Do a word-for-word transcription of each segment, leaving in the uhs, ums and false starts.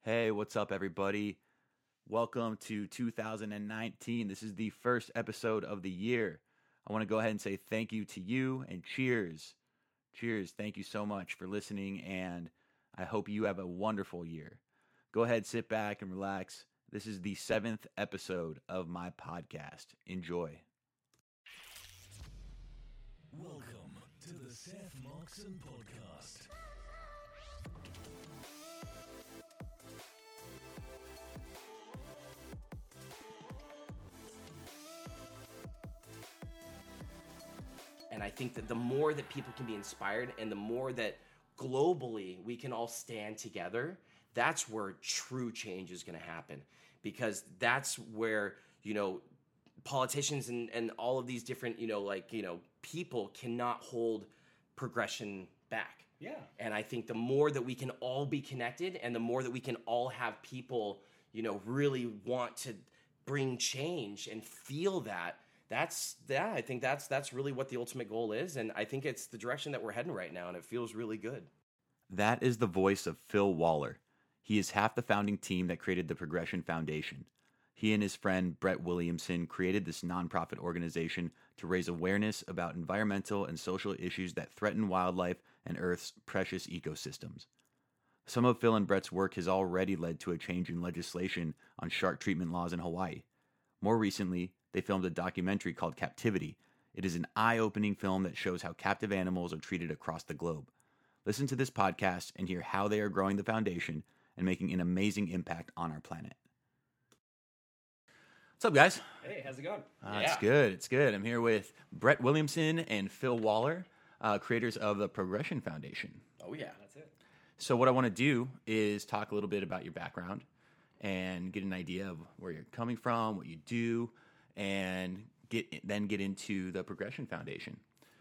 Hey, what's up, everybody? Welcome to two thousand nineteen. This is the first episode of the year. I want to go ahead and say thank you to you and cheers. Cheers. Thank you so much for listening, and I hope you have a wonderful year. Go ahead, sit back, and relax. This is the seventh episode of my podcast. Enjoy. Welcome to the Seth Moxon Podcast. And I think that the more that people can be inspired and the more that globally we can all stand together, that's where true change is going to happen. Because that's where, you know, politicians and, and all of these different, you know, like, you know, people cannot hold progression back. Yeah. And I think the more that we can all be connected and the more that we can all have people, you know, really want to bring change and feel that, that's, yeah, I think that's that's really what the ultimate goal is. And I think it's the direction that we're heading right now, and it feels really good. That is the voice of Phil Waller. He is half the founding team that created the Progression Foundation. He and his friend Brett Williamson created this nonprofit organization to raise awareness about environmental and social issues that threaten wildlife and Earth's precious ecosystems. Some of Phil and Brett's work has already led to a change in legislation on shark treatment laws in Hawaii. More recently, they filmed a documentary called Captivity. It is an eye-opening film that shows how captive animals are treated across the globe. Listen to this podcast and hear how they are growing the foundation and making an amazing impact on our planet. What's up, guys? Hey, how's it going? Uh, Yeah. It's good. It's good. I'm here with Brett Williamson and Phil Waller, uh, creators of the Progression Foundation. Oh, yeah. That's it. So what I want to do is talk a little bit about your background and get an idea of where you're coming from, what you do, and get then get into the Progression Foundation.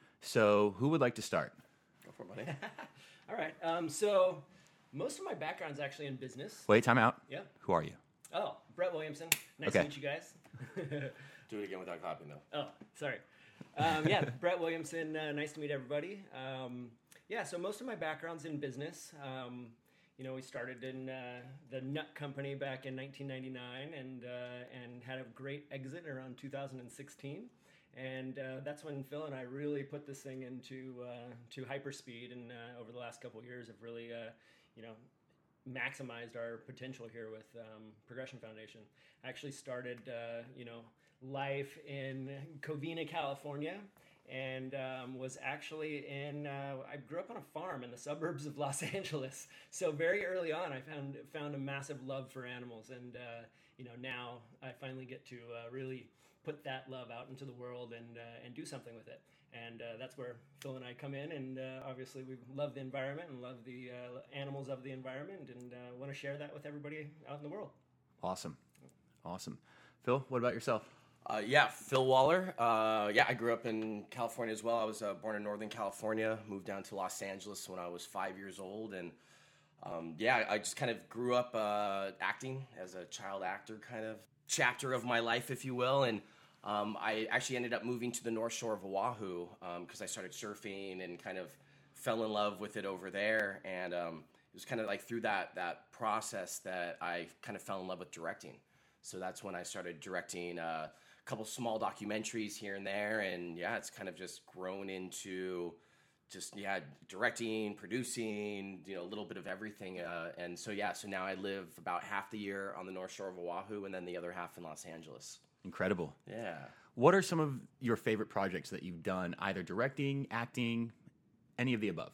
So who would like to start? Go for it, buddy. All right. Um, so most of my background's actually in business. Wait, time out. Yeah. Who are you? Oh, Brett Williamson. Nice Okay. to meet you guys. Do it again without copying, though. Oh, sorry. Um, yeah, Brett Williamson. Uh, nice to meet everybody. Um, yeah, so most of my background's in business. Um, you know, we started in uh, the Nut Company back in nineteen ninety-nine and uh, and had a great exit around two thousand sixteen. And uh, that's when Phil and I really put this thing into uh, to hyperspeed. And uh, over the last couple of years, have really, uh, you know, maximized our potential here with um, Progression Foundation. I actually started, uh, you know, life in Covina, California, and um, was actually in. Uh, I grew up on a farm in the suburbs of Los Angeles. So very early on, I found found a massive love for animals, and uh, you know, now I finally get to uh, really put that love out into the world and uh, and do something with it. And uh, that's where Phil and I come in, and uh, obviously we love the environment and love the uh, animals of the environment, and uh, want to share that with everybody out in the world. Awesome. Awesome. Phil, what about yourself? Uh, yeah, Phil Waller. Uh, yeah, I grew up in California as well. I was uh, born in Northern California, moved down to Los Angeles when I was five years old. And um, yeah, I just kind of grew up uh, acting as a child actor kind of chapter of my life, if you will. And um, I actually ended up moving to the North Shore of Oahu because um, I started surfing and kind of fell in love with it over there. And um, it was kind of like through that that process that I kind of fell in love with directing. So that's when I started directing uh, a couple small documentaries here and there, and yeah, it's kind of just grown into just yeah, directing, producing, you know, a little bit of everything. Uh, and so yeah, so now I live about half the year on the North Shore of Oahu, and then the other half in Los Angeles. Incredible. Yeah. What are some of your favorite projects that you've done, either directing, acting, any of the above?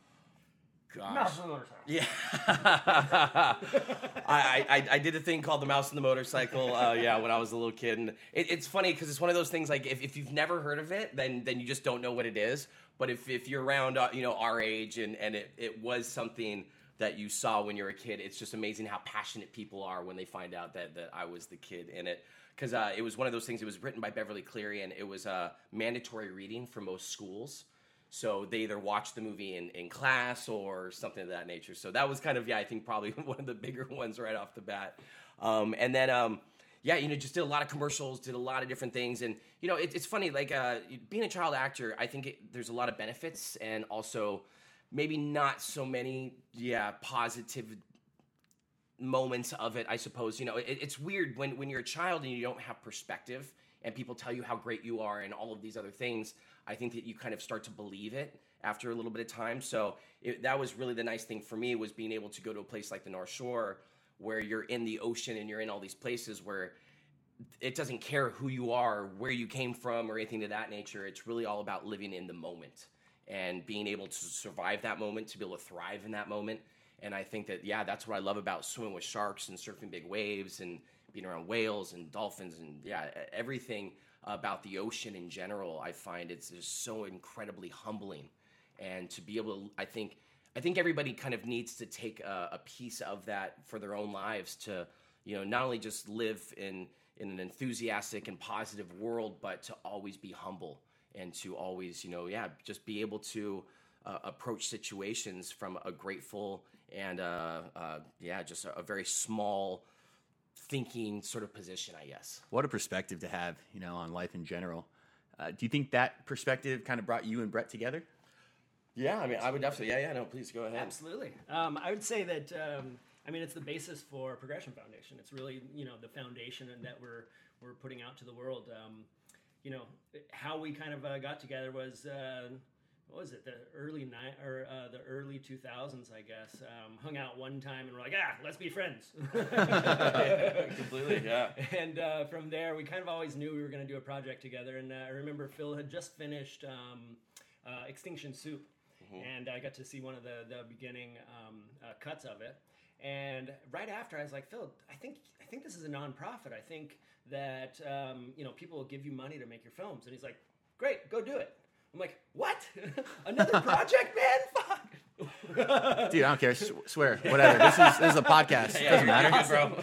Gosh. Mouse on the motorcycle. Yeah. I, I I did a thing called the Mouse and the Motorcycle, uh, yeah, when I was a little kid. And it, it's funny because it's one of those things, like, if, if you've never heard of it, then then you just don't know what it is. But if, if you're around, uh, you know, our age and, and it, it was something that you saw when you were a kid, it's just amazing how passionate people are when they find out that, that I was the kid in it. Because uh, it was one of those things, it was written by Beverly Cleary, and it was a uh, mandatory reading for most schools. So they either watched the movie in, in class or something of that nature. So that was kind of, yeah, I think probably one of the bigger ones right off the bat. Um, and then, um, yeah, you know, just did a lot of commercials, did a lot of different things. And, you know, it, it's funny, like uh, being a child actor, I think it, there's a lot of benefits and also maybe not so many, yeah, positive, moments of it, I suppose. You know, it, it's weird when, when you're a child and you don't have perspective and people tell you how great you are and all of these other things. I think that you kind of start to believe it after a little bit of time. So it, that was really the nice thing for me, was being able to go to a place like the North Shore where you're in the ocean and you're in all these places where it doesn't care who you are, where you came from, or anything of that nature. It's really all about living in the moment and being able to survive that moment, to be able to thrive in that moment. And I think that, yeah, that's what I love about swimming with sharks and surfing big waves and being around whales and dolphins and, yeah, everything about the ocean in general. I find it's just so incredibly humbling. And to be able to, I think, I think everybody kind of needs to take a, a piece of that for their own lives to, you know, not only just live in, in an enthusiastic and positive world, but to always be humble and to always, you know, yeah, just be able to uh, approach situations from a grateful and, uh, uh, yeah, just a, a very small thinking sort of position, I guess. What a perspective to have, you know, on life in general. Uh, do you think that perspective kind of brought you and Brett together? Yeah, I mean, I would definitely, yeah, yeah, no, please go ahead. Absolutely. Um, I would say that, um, I mean, it's the basis for Progression Foundation. It's really, you know, the foundation that we're we're putting out to the world. Um, you know, how we kind of uh, got together was, uh, what was it, the early ni- or uh, the early two thousands, I guess. Um, hung out one time and we're like, ah, let's be friends. Completely, yeah. And uh, from there, we kind of always knew we were going to do a project together. And uh, I remember Phil had just finished um, uh, Extinction Soup. And I got to see one of the, the beginning um, uh, cuts of it. And right after, I was like, Phil, I think I think this is a nonprofit. I think that um, you know, people will give you money to make your films. And he's like, great, go do it. I'm like, what? Another project, man? Fuck. Dude, I don't care. S- swear, whatever. This is this is a podcast. It doesn't matter,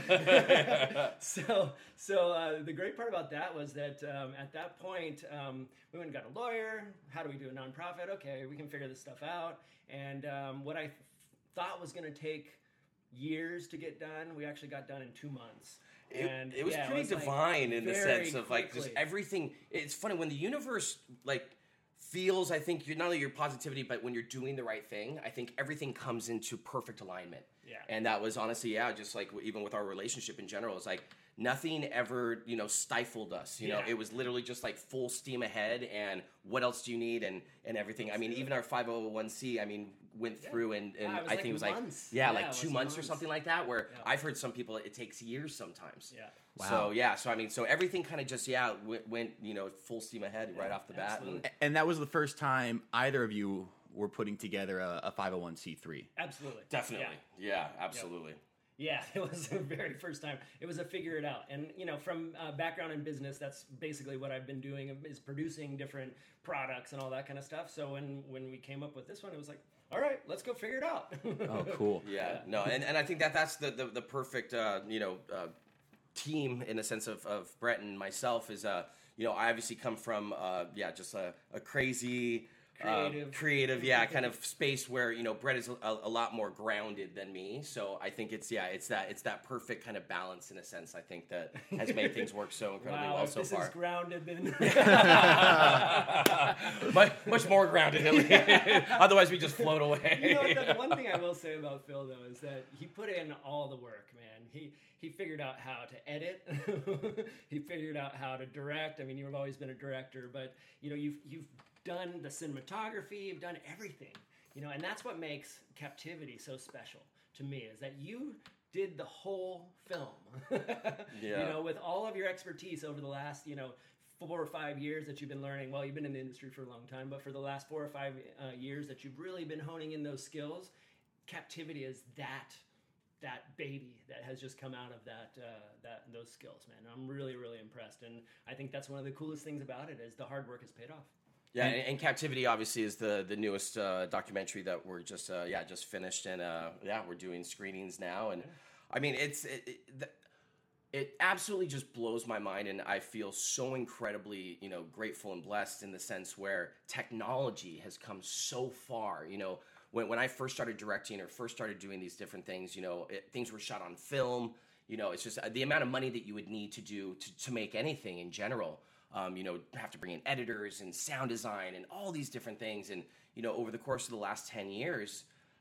bro. so, so uh, the great part about that was that um, at that point, um, we went and got a lawyer. How do we do a nonprofit? Okay, we can figure this stuff out. And um, what I th- thought was going to take years to get done, we actually got done in two months. And it, it was yeah, pretty it was divine like in the very sense of like just quickly. everything. It's funny when the universe like feels, I think, you're not only your positivity, but when you're doing the right thing, I think everything comes into perfect alignment. Yeah. And that was honestly, yeah, just like even with our relationship in general, it's like nothing ever, you know, stifled us. You know, Yeah. it was literally just like full steam ahead. And what else do you need? And and everything. I mean, even our five oh one c, I mean, went through and, and Yeah, it was I like think it was months. like yeah, Yeah, like it two was months, or months. something like that. Where Yeah. I've heard some people it takes years sometimes. Yeah. Wow. So yeah, so I mean, so everything kind of just yeah went, went you know full steam ahead right off the bat. absolutely. And, And that was the first time either of you were putting together a, a five oh one c three. Absolutely. definitely, Yeah. yeah, absolutely. Yeah, it was the very first time. It was a figure it out. And, you know, from uh, background in business, that's basically what I've been doing, is producing different products and all that kind of stuff. So when, when we came up with this one, it was like, all right, let's go figure it out. Oh, cool. Yeah, no, and, and I think that that's the the, the perfect uh, you know uh, team in the sense of, of Brett and myself is uh you know I obviously come from uh, yeah just a, a crazy. Creative. Uh, creative, yeah, kind of space where you know Brett is a, a lot more grounded than me, so I think it's yeah, it's that it's that perfect kind of balance in a sense. I think that has made things work so incredibly Wow, well if so this far. is grounded, then much, much more grounded, otherwise we just float away. you know what, the one thing I will say about Phil though is that he put in all the work, man. He he figured out how to edit. He figured out how to direct. I mean, you've always been a director, but you know you've you've done the cinematography, you've done everything, you know, and that's what makes Captivity so special to me, is that you did the whole film. Yeah. You know, with all of your expertise over the last, you know, four or five years that you've been learning. Well, you've been in the industry for a long time, but for the last four or five uh, years that you've really been honing in those skills, Captivity is that that baby that has just come out of that uh, that those skills, man. I'm really, really impressed, and I think that's one of the coolest things about it is the hard work has paid off. Yeah, and, and Captivity obviously is the the newest uh, documentary that we're just uh, yeah just finished, and uh, yeah we're doing screenings now, and I mean it's it, it, the, it absolutely just blows my mind, and I feel so incredibly you know grateful and blessed in the sense where technology has come so far. You know, when when I first started directing or first started doing these different things, you know, it, things were shot on film. You know, it's just uh, the amount of money that you would need to do to, to make anything in general. Um, you know, have to bring in editors and sound design and all these different things. And, you know, over the course of the last ten years,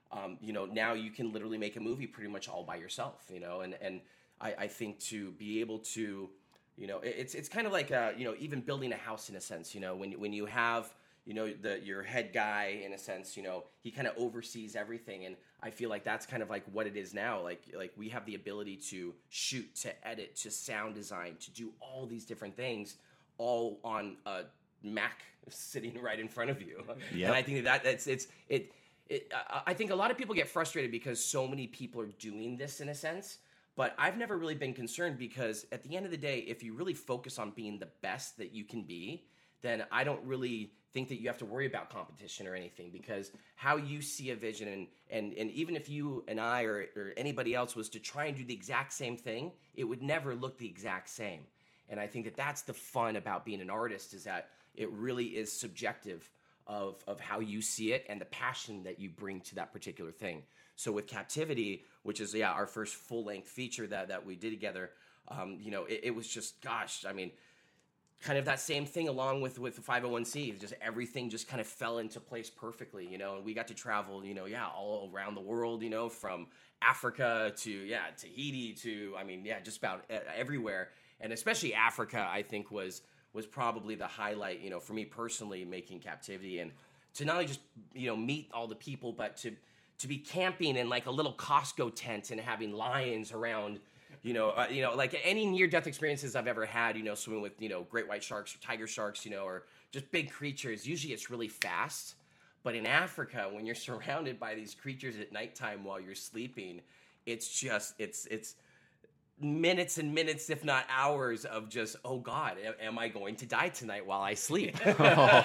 um, you know, now you can literally make a movie pretty much all by yourself, you know, and, and I, I think to be able to, you know, it's it's kind of like, uh, you know, even building a house in a sense, you know, when when you have, you know, the your head guy in a sense, you know, he kind of oversees everything. And I feel like that's kind of like what it is now. Like like we have the ability to shoot, to edit, to sound design, to do all these different things all on a Mac sitting right in front of you. Yep. And I think that that's it's it, it I think a lot of people get frustrated because so many people are doing this in a sense. But I've never really been concerned because at the end of the day, if you really focus on being the best that you can be, then I don't really think that you have to worry about competition or anything, because how you see a vision, and and, and even if you and I or, or anybody else was to try and do the exact same thing, it would never look the exact same. And I think that that's the fun about being an artist, is that it really is subjective of, of how you see it and the passion that you bring to that particular thing. So with Captivity, which is, yeah, our first full-length feature that, that we did together, um, you know, it, it was just, gosh, I mean, kind of that same thing along with, with the five oh one c. Just everything just kind of fell into place perfectly, you know, and we got to travel, you know, yeah, all around the world, you know, from Africa to, yeah, Tahiti to, I mean, yeah, just about everywhere. And especially Africa, I think, was was probably the highlight, you know, for me personally, making Captivity. And to not only just, you know, meet all the people, but to to be camping in like a little Costco tent and having lions around, you know, uh, you know, like any near-death experiences I've ever had, you know, swimming with, you know, great white sharks or tiger sharks, you know, or just big creatures. Usually it's really fast. But in Africa, when you're surrounded by these creatures at nighttime while you're sleeping, it's just, it's, it's, minutes and minutes, if not hours, of just, oh God, am I going to die tonight while I sleep? Oh,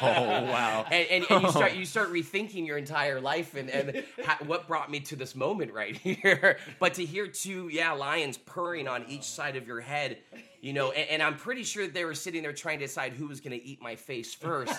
wow. and, and, and you start you start rethinking your entire life and, and ha- what brought me to this moment right here. But to hear two, yeah, lions purring on each side of your head, you know, and, and I'm pretty sure they were sitting there trying to decide who was going to eat my face first.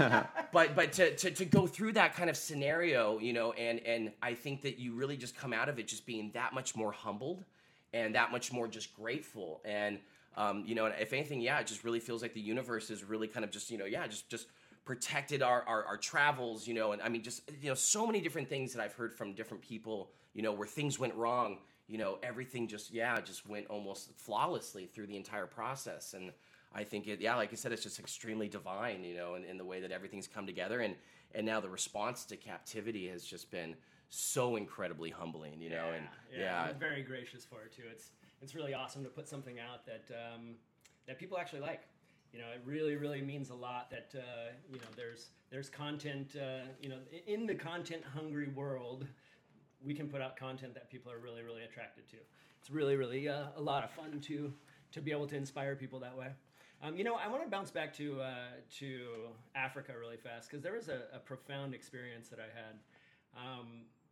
but but to, to, to go through that kind of scenario, you know, and, and I think that you really just come out of it just being that much more humbled and that much more just grateful. And, um, you know, if anything, yeah, it just really feels like the universe is really kind of just, you know, yeah, just just protected our, our, our travels, you know, and I mean, just, you know, so many different things that I've heard from different people, you know, where things went wrong, you know, everything just, yeah, just went almost flawlessly through the entire process. And I think it, yeah, like I said, it's just extremely divine, you know, in, in the way that everything's come together. And, and now the response to Captivity has just been so incredibly humbling, you know, yeah, and yeah, yeah, I'm very gracious for it too. It's it's really awesome to put something out that um, that people actually like. You know, it really, really means a lot that uh, you know there's there's content. Uh, you know, in the content-hungry world, we can put out content that people are really, really attracted to. It's really, really uh, a lot of fun to to be able to inspire people that way. Um, you know, I want to bounce back to uh, to Africa really fast, because there was a, a profound experience that I had. Um,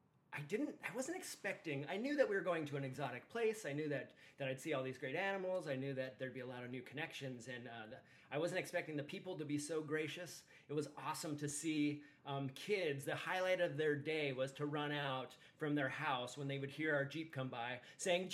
I didn't, I wasn't expecting, I knew that we were going to an exotic place. I knew that, that I'd see all these great animals. I knew that there'd be a lot of new connections, and uh, the, I wasn't expecting the people to be so gracious. It was awesome to see um, kids. The highlight of their day was to run out from their house when they would hear our Jeep come by saying,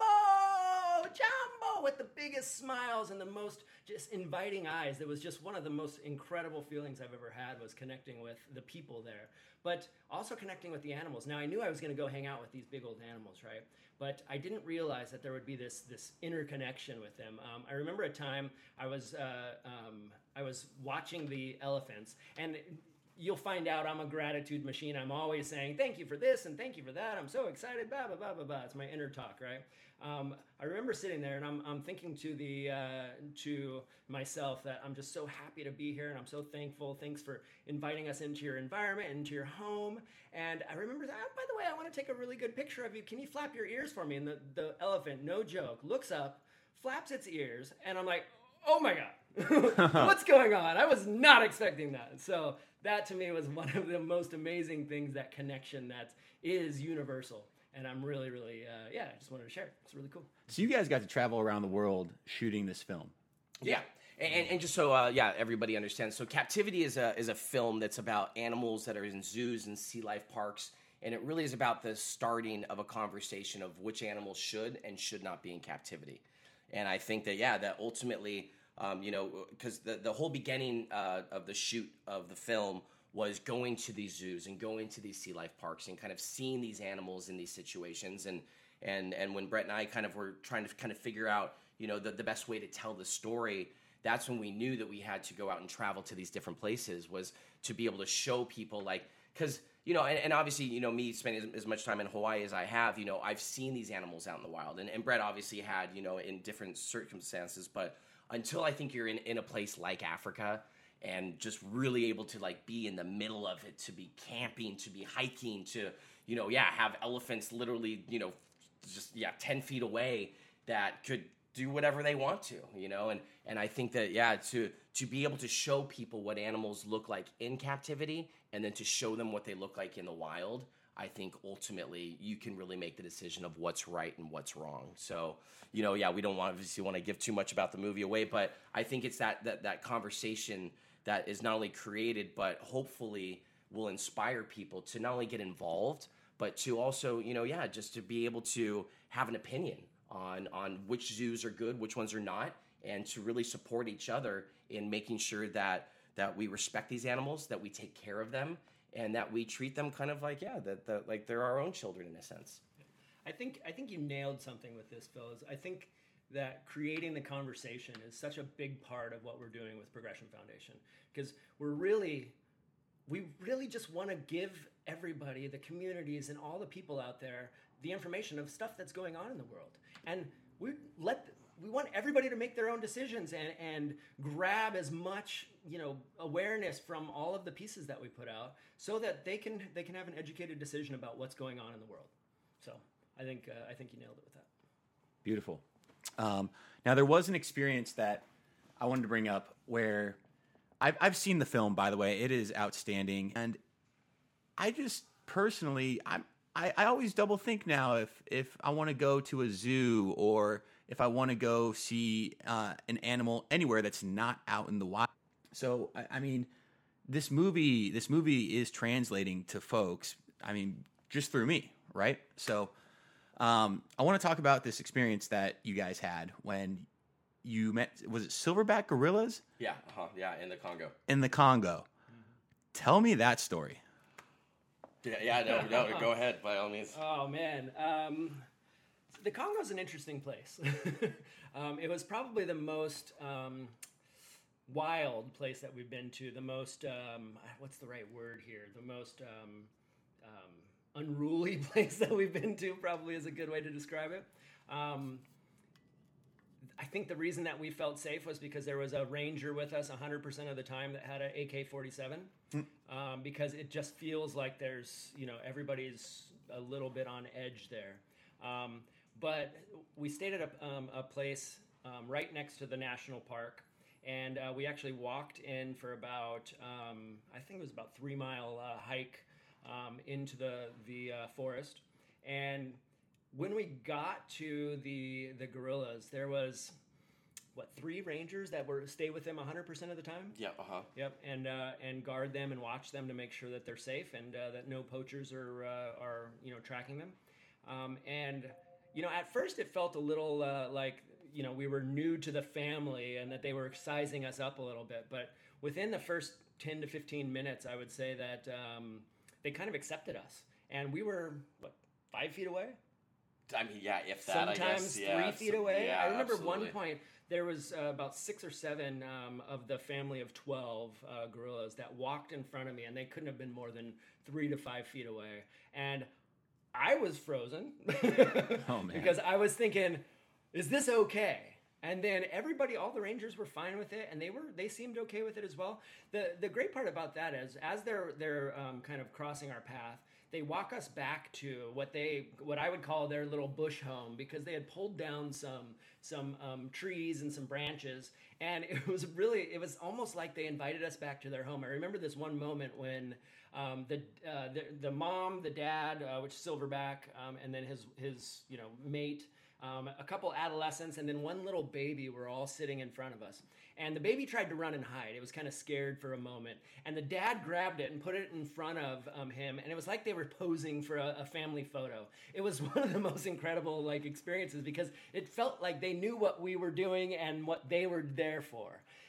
"Jumbo! Jumbo!" with the biggest smiles and the most just inviting eyes. It was just one of the most incredible feelings I've ever had, was connecting with the people there, but also connecting with the animals. Now, I knew I was going to go hang out with these big old animals, right? But I didn't realize that there would be this this interconnection with them. Um, I remember a time I was uh, um, I was watching the elephants, and you'll find out I'm a gratitude machine. I'm always saying, thank you for this and thank you for that. I'm so excited, blah, blah, blah, blah, blah. It's my inner talk, right? Um, I remember sitting there and I'm, I'm thinking to the uh, to myself that I'm just so happy to be here and I'm so thankful. Thanks for inviting us into your environment, into your home. And I remember that, oh, by the way, I want to take a really good picture of you. Can you flap your ears for me? And the, the elephant, no joke, looks up, flaps its ears, and I'm like, oh my God, what's going on? I was not expecting that. So that to me was one of the most amazing things, that connection that is universal. And I'm really, really, uh, yeah, I just wanted to share. It's really cool. So you guys got to travel around the world shooting this film. Yeah. And, and just so, uh, yeah, everybody understands. So Captivity is a is a film that's about animals that are in zoos and sea life parks. And it really is about the starting of a conversation of which animals should and should not be in captivity. And I think that, yeah, that ultimately, um, you know, because the, the whole beginning uh, of the shoot of the film was going to these zoos and going to these sea life parks and kind of seeing these animals in these situations. And and and when Brett and I kind of were trying to kind of figure out, you know, the, the best way to tell the story, that's when we knew that we had to go out and travel to these different places, was to be able to show people, like, because, you know, and, and obviously, you know, me spending as, as much time in Hawaii as I have, you know, I've seen these animals out in the wild. And, and Brett obviously had, you know, in different circumstances. But until I think you're in, in a place like Africa and just really able to, like, be in the middle of it, to be camping, to be hiking, to, you know, yeah, have elephants literally, you know, just, yeah, ten feet away that could do whatever they want to, you know, and and I think that, yeah, to to be able to show people what animals look like in captivity and then to show them what they look like in the wild, I think ultimately you can really make the decision of what's right and what's wrong. So, you know, yeah, we don't want, obviously want to give too much about the movie away, but I think it's that that that conversation that is not only created, but hopefully will inspire people to not only get involved, but to also, you know, yeah, just to be able to have an opinion on on which zoos are good, which ones are not, and to really support each other in making sure that that we respect these animals, that we take care of them, and that we treat them kind of like, yeah, that, that like they're our own children in a sense. I think I think you nailed something with this, Phil. Is I think that creating the conversation is such a big part of what we're doing with Progression Foundation, because we're really we really just want to give everybody, the communities and all the people out there, the information of stuff that's going on in the world. And we let we want everybody to make their own decisions and, and grab as much, you know, awareness from all of the pieces that we put out, so that they can they can have an educated decision about what's going on in the world. So I think uh, I think you nailed it with that. Beautiful. Um, now there was an experience that I wanted to bring up where I've I've seen the film. By the way, it is outstanding, and I just personally I'm. I, I always double think now if, if I want to go to a zoo or if I want to go see uh, an animal anywhere that's not out in the wild. So, I, I mean, this movie this movie is translating to folks, I mean, just through me, right? So um, I want to talk about this experience that you guys had when you met, was it silverback gorillas? Yeah, uh-huh, yeah, in the Congo. In the Congo. Mm-hmm. Tell me that story. Yeah, yeah, no, no, go ahead, by all means. Oh, man. Um, the Congo's an interesting place. um, it was probably the most um, wild place that we've been to, the most, um, what's the right word here? The most um, um, unruly place that we've been to, probably is a good way to describe it. Um, I think the reason that we felt safe was because there was a ranger with us one hundred percent of the time that had an A K forty-seven. Mm. Um, because it just feels like there's, you know, everybody's a little bit on edge there. Um, but we stayed at a, um, a place um, right next to the national park, and uh, we actually walked in for about, um, I think it was about three mile uh, hike um, into the, the uh, forest. And when we got to the the gorillas, there was, what, three rangers that were stay with them one hundred percent of the time? Yeah, uh-huh. Yep, and uh, and guard them and watch them to make sure that they're safe and uh, that no poachers are, uh, are you know, tracking them. Um, and, you know, at first it felt a little uh, like, you know, we were new to the family and that they were sizing us up a little bit. But within the first ten to fifteen minutes, I would say that um, they kind of accepted us. And we were, what, five feet away? I mean, yeah, if that, Sometimes I guess. Yeah, three feet away. Yeah, I remember absolutely. one point, there was uh, about six or seven um, of the family of twelve uh, gorillas that walked in front of me, and they couldn't have been more than three to five feet away. And I was frozen oh, man. because I was thinking, is this okay? And then everybody, all the rangers were fine with it, and they were they seemed okay with it as well. The the great part about that is, as they're they're um, kind of crossing our path, they walk us back to what they what I would call their little bush home, because they had pulled down some some um, trees and some branches, and it was really it was almost like they invited us back to their home. I remember this one moment when um, the, uh, the the mom, the dad, uh, which is Silverback, um, and then his his you know mate. Um, a couple adolescents, and then one little baby were all sitting in front of us. And the baby tried to run and hide. It was kind of scared for a moment. And the dad grabbed it and put it in front of um, him, and it was like they were posing for a, a family photo. It was one of the most incredible like experiences, because it felt like they knew what we were doing and what they were there for.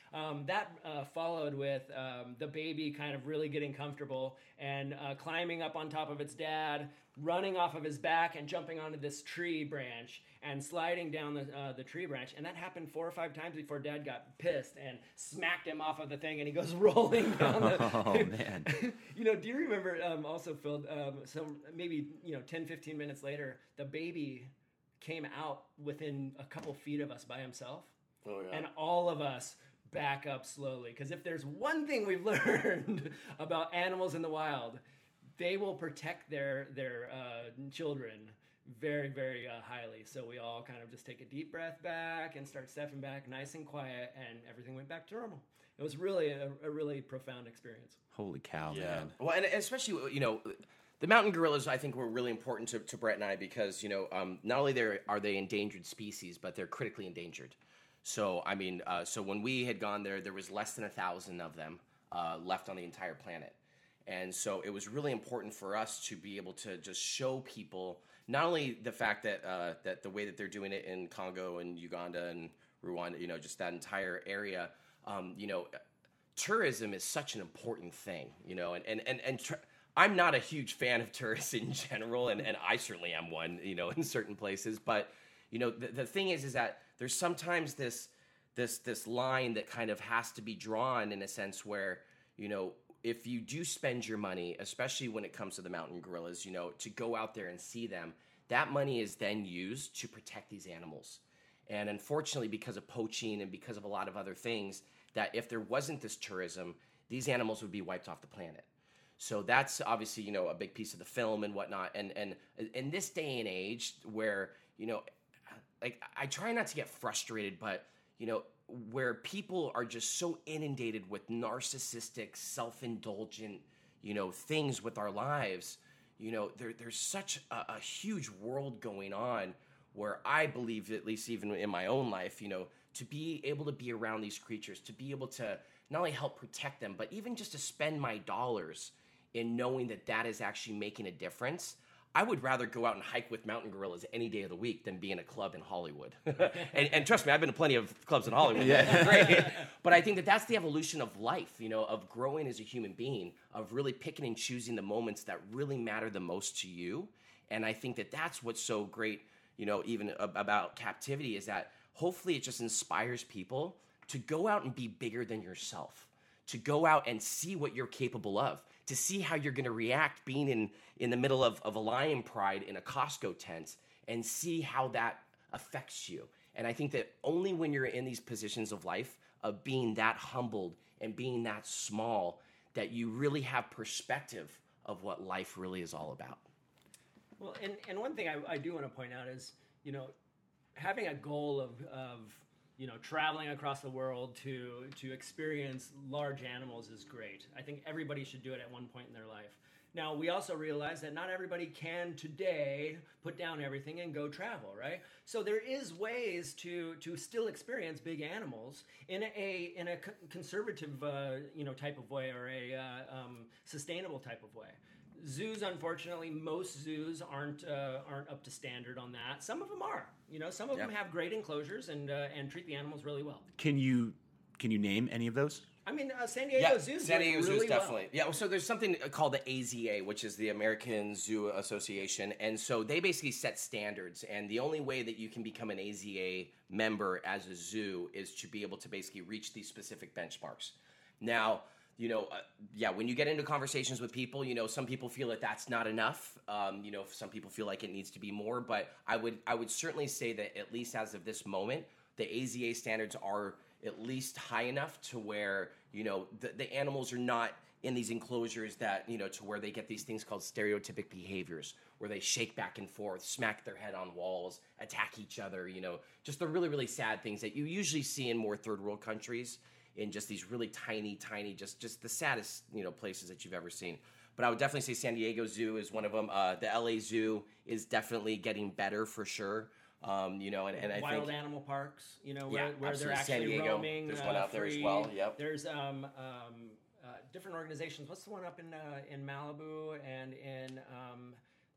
Um, that uh, followed with um, the baby kind of really getting comfortable and uh, climbing up on top of its dad, running off of his back and jumping onto this tree branch and sliding down the, uh, the tree branch. And that happened four or five times before Dad got pissed and smacked him off of the thing, and he goes rolling down the... Oh, man. You know, do you remember um, also, Phil, um, some maybe, you know, ten, fifteen minutes later, the baby came out within a couple feet of us by himself. Oh, yeah. And all of us back up slowly. Because if there's one thing we've learned about animals in the wild, they will protect their their uh, children very, very uh, highly. So we all kind of just take a deep breath back and start stepping back nice and quiet, and everything went back to normal. It was really a, a really profound experience. Holy cow, Yeah. man. Well, and especially, you know, the mountain gorillas, I think, were really important to, to Brett and I because, you know, um, not only they're, are they endangered species, but they're critically endangered. So, I mean, uh, so when we had gone there, there was less than a thousand of them uh, left on the entire planet. And so it was really important for us to be able to just show people not only the fact that uh, that the way that they're doing it in Congo and Uganda and Rwanda, you know, just that entire area, um, you know, tourism is such an important thing, you know, and, and, and, and tr- I'm not a huge fan of tourists in general, and, and I certainly am one, you know, in certain places. But, you know, the, the thing is, is that there's sometimes this this this line that kind of has to be drawn in a sense where, you know, if you do spend your money, especially when it comes to the mountain gorillas, you know, to go out there and see them, that money is then used to protect these animals. And unfortunately, because of poaching and because of a lot of other things, that if there wasn't this tourism, these animals would be wiped off the planet. So that's obviously, you know, a big piece of the film and whatnot. And and in this day and age where, you know, like I try not to get frustrated, but, you know, where people are just so inundated with narcissistic, self-indulgent, you know, things with our lives, you know, there, there's such a, a huge world going on where I believe, at least even in my own life, you know, to be able to be around these creatures, to be able to not only help protect them, but even just to spend my dollars in knowing that that is actually making a difference. I would rather go out and hike with mountain gorillas any day of the week than be in a club in Hollywood. and, and trust me, I've been to plenty of clubs in Hollywood. Yeah. Great. But I think that that's the evolution of life, you know, of growing as a human being, of really picking and choosing the moments that really matter the most to you. And I think that that's what's so great, you know, even about captivity, is that hopefully it just inspires people to go out and be bigger than yourself, to go out and see what you're capable of, to see how you're going to react being in, in the middle of, of a lion pride in a Costco tent, and see how that affects you. And I think that only when you're in these positions of life, of being that humbled and being that small, that you really have perspective of what life really is all about. Well, and, and one thing I, I do want to point out is, you know, having a goal of, of you know, traveling across the world to to experience large animals is great. I think everybody should do it at one point in their life. Now, we also realize that not everybody can today put down everything and go travel, right? So there is ways to to still experience big animals in a in a conservative uh, you know type of way, or a uh, um, sustainable type of way. Zoos, unfortunately, most zoos aren't uh, aren't up to standard on that. Some of them are. You know, some of Yeah. them have great enclosures and uh, and treat the animals really well. Can you can you name any of those? I mean, uh, San Diego Yeah, Zoo's San doing Diego really Zoo's well. definitely. Yeah, so there's something called the A Z A, which is the American Zoo Association, and so they basically set standards. And the only way that you can become an A Z A member as a zoo is to be able to basically reach these specific benchmarks. Now, you know, uh, yeah, when you get into conversations with people, you know, some people feel that that's not enough. Um, you know, some people feel like it needs to be more. But I would, I would certainly say that at least as of this moment, the A Z A standards are at least high enough to where, you know, the, the animals are not in these enclosures that, you know, to where they get these things called stereotypic behaviors, where they shake back and forth, smack their head on walls, attack each other, you know, just the really, really sad things that you usually see in more third world countries, in just these really tiny, tiny, just just the saddest, you know, places that you've ever seen. But I would definitely say San Diego Zoo is one of them. Uh, the L A Zoo is definitely getting better for sure. Um, you know, and, and I Wild think animal parks, you know, where, Yeah, where they're absolutely. San actually Diego, roaming. there's uh, one out there as free. well, yep. There's um, um, uh, different organizations. What's the one up in uh, in Malibu and in um,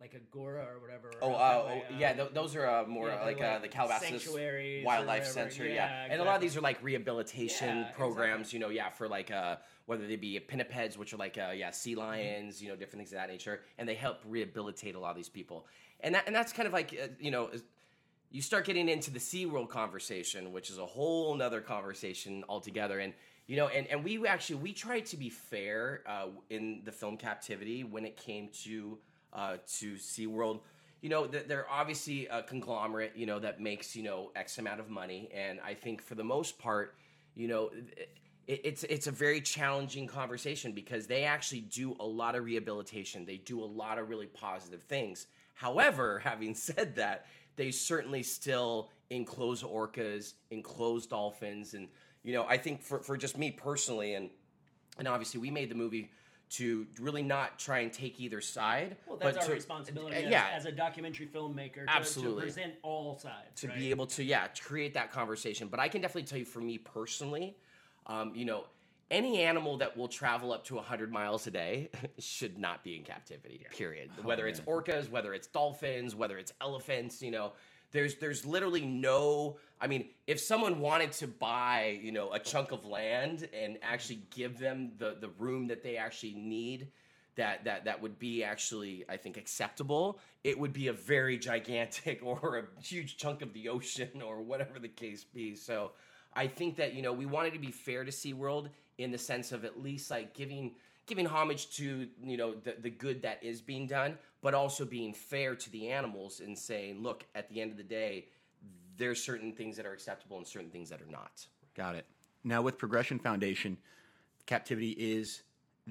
like Agora or whatever. Oh, out uh, that way, oh um, yeah, th- those are uh, more yeah, like, they're uh, like the Calabasas sanctuaries or Wildlife whatever. Center, yeah. Yeah, And a lot of exactly. these are like rehabilitation Yeah, programs, exactly. you know, yeah, for like uh, whether they be pinnipeds, which are like uh, yeah, sea lions, you know, different things of that nature, and they help rehabilitate a lot of these people. And that and that's kind of like uh, you know. is- You start getting into the SeaWorld conversation, which is a whole nother conversation altogether. And, you know, and, and we actually, we tried to be fair uh, in the film Captivity when it came to uh, to SeaWorld. You know, th- they're obviously a conglomerate, you know, that makes, you know, X amount of money. And I think for the most part, you know, it, it's it's a very challenging conversation because they actually do a lot of rehabilitation. They do a lot of really positive things. However, having said that, they certainly still enclose orcas, enclose dolphins, and you know, I think for, for just me personally, and and obviously we made the movie to really not try and take either side. Well, that's but our to, responsibility uh, as, yeah, as a documentary filmmaker to, Absolutely. to present all sides. to right? be able to yeah to create that conversation. But I can definitely tell you, for me personally, um, you know, any animal that will travel up to one hundred miles a day should not be in captivity, period. Whether it's orcas, whether it's dolphins, whether it's elephants, you know, there's there's literally no, I mean, if someone wanted to buy, you know, a chunk of land and actually give them the, the room that they actually need, that, that that would be actually, I think, acceptable, it would be a very gigantic or a huge chunk of the ocean or whatever the case be. So I think that, you know, we wanted to be fair to SeaWorld in the sense of at least like giving giving homage to, you know, the, the good that is being done, but also being fair to the animals and saying, look, at the end of the day, there's certain things that are acceptable and certain things that are not. Got it. Now with Progression Foundation, Captivity is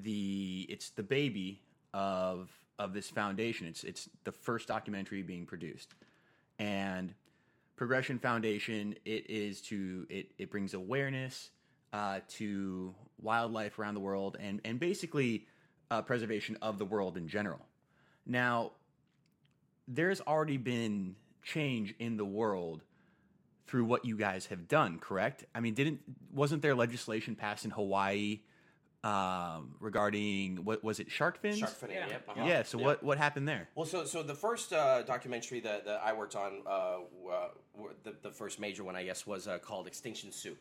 the it's the baby of of this foundation. It's it's the first documentary being produced. And Progression Foundation, it is to it it brings awareness uh, to wildlife around the world and and basically uh, preservation of the world in general. Now, there's already been change in the world through what you guys have done, correct? I mean, didn't wasn't there legislation passed in Hawaii um, regarding what was it, shark fins? Shark finning, Yeah. yep. uh-huh. Yeah. So Yep. what what happened there? Well, so so the first uh, documentary that, that I worked on, uh, w- w- the, the first major one, I guess, was uh, called Extinction Soup.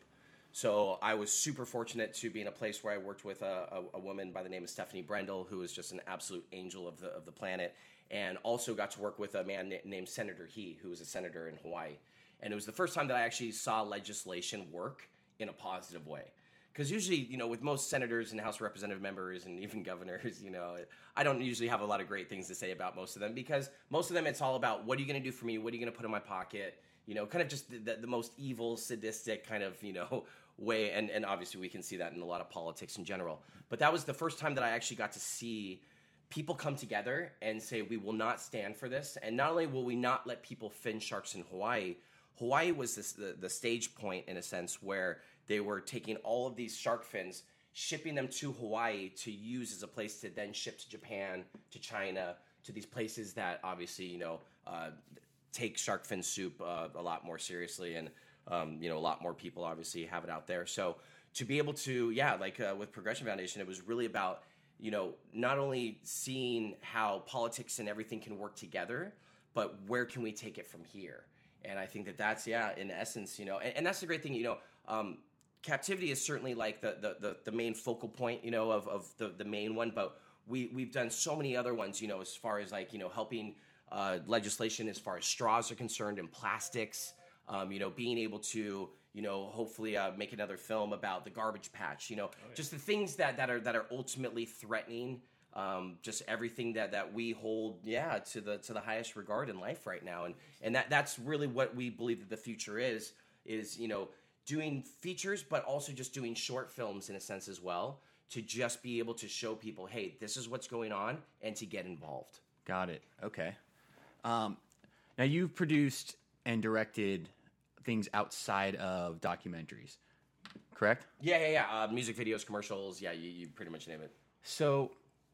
So I was super fortunate to be in a place where I worked with a, a, a woman by the name of Stephanie Brendel, who is just an absolute angel of the of the planet, and also got to work with a man na- named Senator He, who was a senator in Hawaii. And it was the first time that I actually saw legislation work in a positive way. Because usually, you know, with most senators and House of Representative members and even governors, you know, I don't usually have a lot of great things to say about most of them, because most of them, it's all about, what are you going to do for me? What are you going to put in my pocket? You know, kind of just the, the, the most evil, sadistic kind of, you know, way. And, and obviously we can see that in a lot of politics in general. But that was the first time that I actually got to see people come together and say, we will not stand for this. And not only will we not let people fin sharks in Hawaii, Hawaii was this, the, the stage point, in a sense, where they were taking all of these shark fins, shipping them to Hawaii to use as a place to then ship to Japan, to China, to these places that obviously, you know, uh, take shark fin soup uh, a lot more seriously, and um, you know, a lot more people obviously have it out there. So to be able to, yeah, like uh, with Progression Foundation, it was really about, you know, not only seeing how politics and everything can work together, but where can we take it from here? And I think that that's, yeah, in essence, you know, and, and that's the great thing, you know, um, Captivity is certainly like the, the, the, the main focal point, you know, of, of the, the main one, but we, we've done so many other ones, you know, as far as like, you know, helping uh, legislation as far as straws are concerned and plastics, um, you know, being able to, you know, hopefully uh, make another film about the garbage patch, you know, oh, yeah. just the things that, that are that are ultimately threatening um, just everything that, that we hold, yeah, to the to the highest regard in life right now. And and that that's really what we believe that the future is, is, you know, doing features, but also just doing short films in a sense as well, to just be able to show people, hey, this is what's going on, and to get involved. Got it. Okay. Um, now you've produced and directed things outside of documentaries, correct? Yeah, yeah, yeah. Uh, music videos, commercials. Yeah, you, you pretty much name it. So,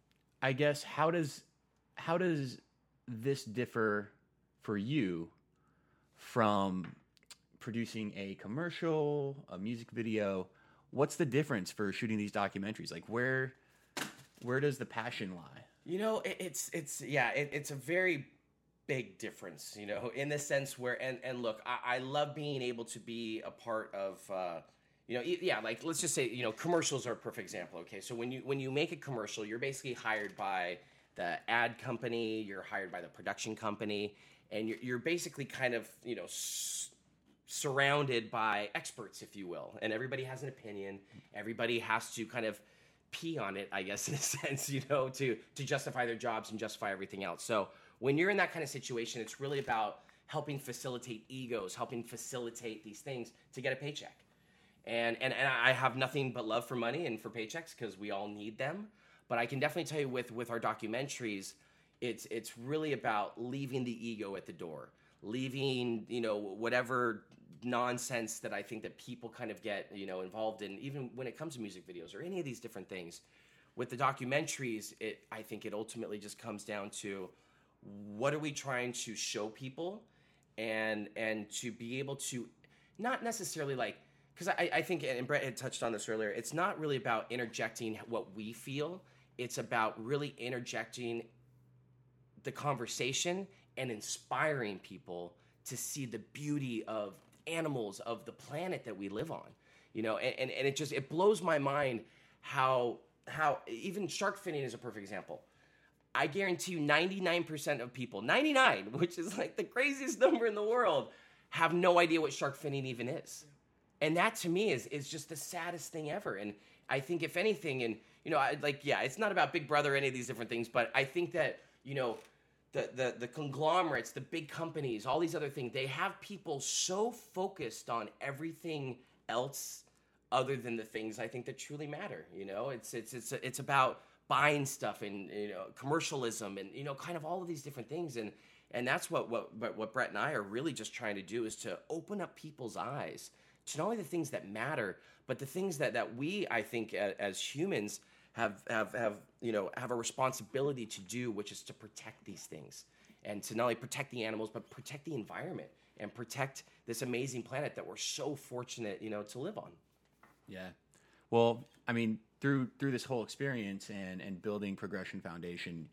I guess how does how does this differ for you from producing a commercial, a music video? What's the difference for shooting these documentaries? Like, where where does the passion lie? You know, it, it's it's yeah, it, it's a very big difference, you know, in the sense where and and look, I, I love being able to be a part of. Uh, You know, yeah, like let's just say, you know, commercials are a perfect example. Okay, so when you when you make a commercial, you're basically hired by the ad company, you're hired by the production company, and you're, you're basically kind of, you know, s- surrounded by experts, if you will, and everybody has an opinion. Everybody has to kind of pee on it, I guess, in a sense, you know, to to justify their jobs and justify everything else. So when you're in that kind of situation, it's really about helping facilitate egos, helping facilitate these things to get a paycheck. And, and and I have nothing but love for money and for paychecks because we all need them. But I can definitely tell you with, with our documentaries, it's it's really about leaving the ego at the door, leaving, you know, whatever nonsense that I think that people kind of get, you know, involved in, even when it comes to music videos or any of these different things. With the documentaries, it I think it ultimately just comes down to what are we trying to show people, and and to be able to not necessarily like. Because I, I think, and Brett had touched on this earlier, it's not really about interjecting what we feel. It's about really interjecting the conversation and inspiring people to see the beauty of animals, of the planet that we live on. You know, and, and, and it just, it blows my mind how, how even shark finning is a perfect example. I guarantee you ninety-nine percent of people, ninety-nine, which is like the craziest number in the world, have no idea what shark finning even is. And that to me is is just the saddest thing ever. And I think if anything, and you know, I, like yeah, it's not about Big Brother or any of these different things, but I think that you know, the the the conglomerates, the big companies, all these other things, they have people so focused on everything else other than the things I think that truly matter. You know, it's it's it's it's about buying stuff and you know commercialism and you know kind of all of these different things and and that's what what what Brett and I are really just trying to do is to open up people's eyes to not only the things that matter, but the things that, that we, I think, as, as humans have, have, have, you know, have a responsibility to do, which is to protect these things. And to not only protect the animals, but protect the environment and protect this amazing planet that we're so fortunate, you know, to live on. Yeah. Well, I mean, through through this whole experience and, and building Progression Foundation,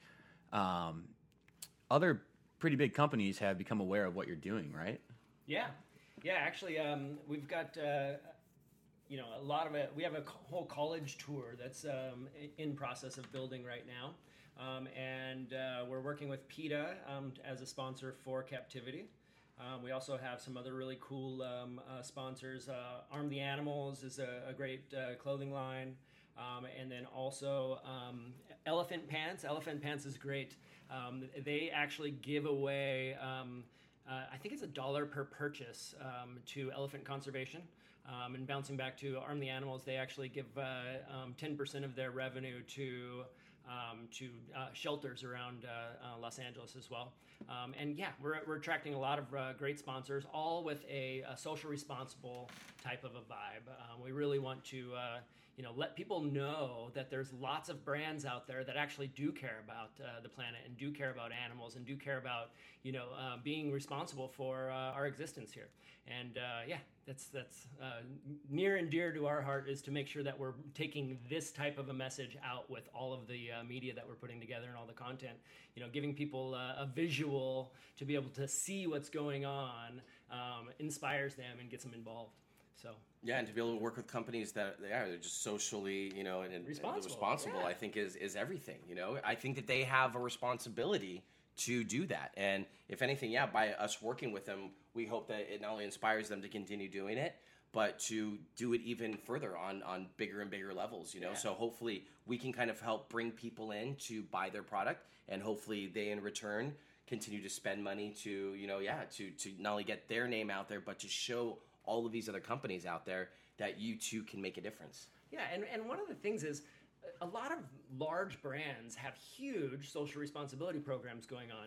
um, other pretty big companies have become aware of what you're doing, right? Yeah. Yeah, actually, um, we've got, uh, you know, a lot of it. We have a co- whole college tour that's um, in process of building right now. Um, and uh, we're working with PETA um, as a sponsor for Captivity. Um, we also have some other really cool um, uh, sponsors. Uh, Arm the Animals is a, a great uh, clothing line. Um, and then also um, Elephant Pants. Elephant Pants is great. Um, they actually give away... Um, Uh, I think it's a dollar per purchase um, to elephant conservation. Um, and bouncing back to Arm the Animals, they actually give uh, um, ten percent of their revenue to um, to uh, shelters around uh, uh, Los Angeles as well. Um, and yeah, we're, we're attracting a lot of uh, great sponsors, all with a, a social responsible type of a vibe. Um, we really want to uh, you know, let people know that there's lots of brands out there that actually do care about uh, the planet and do care about animals and do care about, you know, uh, being responsible for uh, our existence here. And uh, yeah, that's that's uh, near and dear to our heart is to make sure that we're taking this type of a message out with all of the uh, media that we're putting together and all the content. You know, giving people uh, a visual to be able to see what's going on um, inspires them and gets them involved. So yeah, and to be able to work with companies that yeah, they're just socially, you know, and, and responsible, responsible yeah. I think is is everything. You know, I think that they have a responsibility to do that, and if anything, yeah, by us working with them, we hope that it not only inspires them to continue doing it, but to do it even further on on bigger and bigger levels. You know, yeah. So hopefully we can kind of help bring people in to buy their product, and hopefully they in return continue to spend money to you know yeah to to not only get their name out there, but to show all of these other companies out there that you too can make a difference. Yeah, and, and one of the things is a lot of large brands have huge social responsibility programs going on,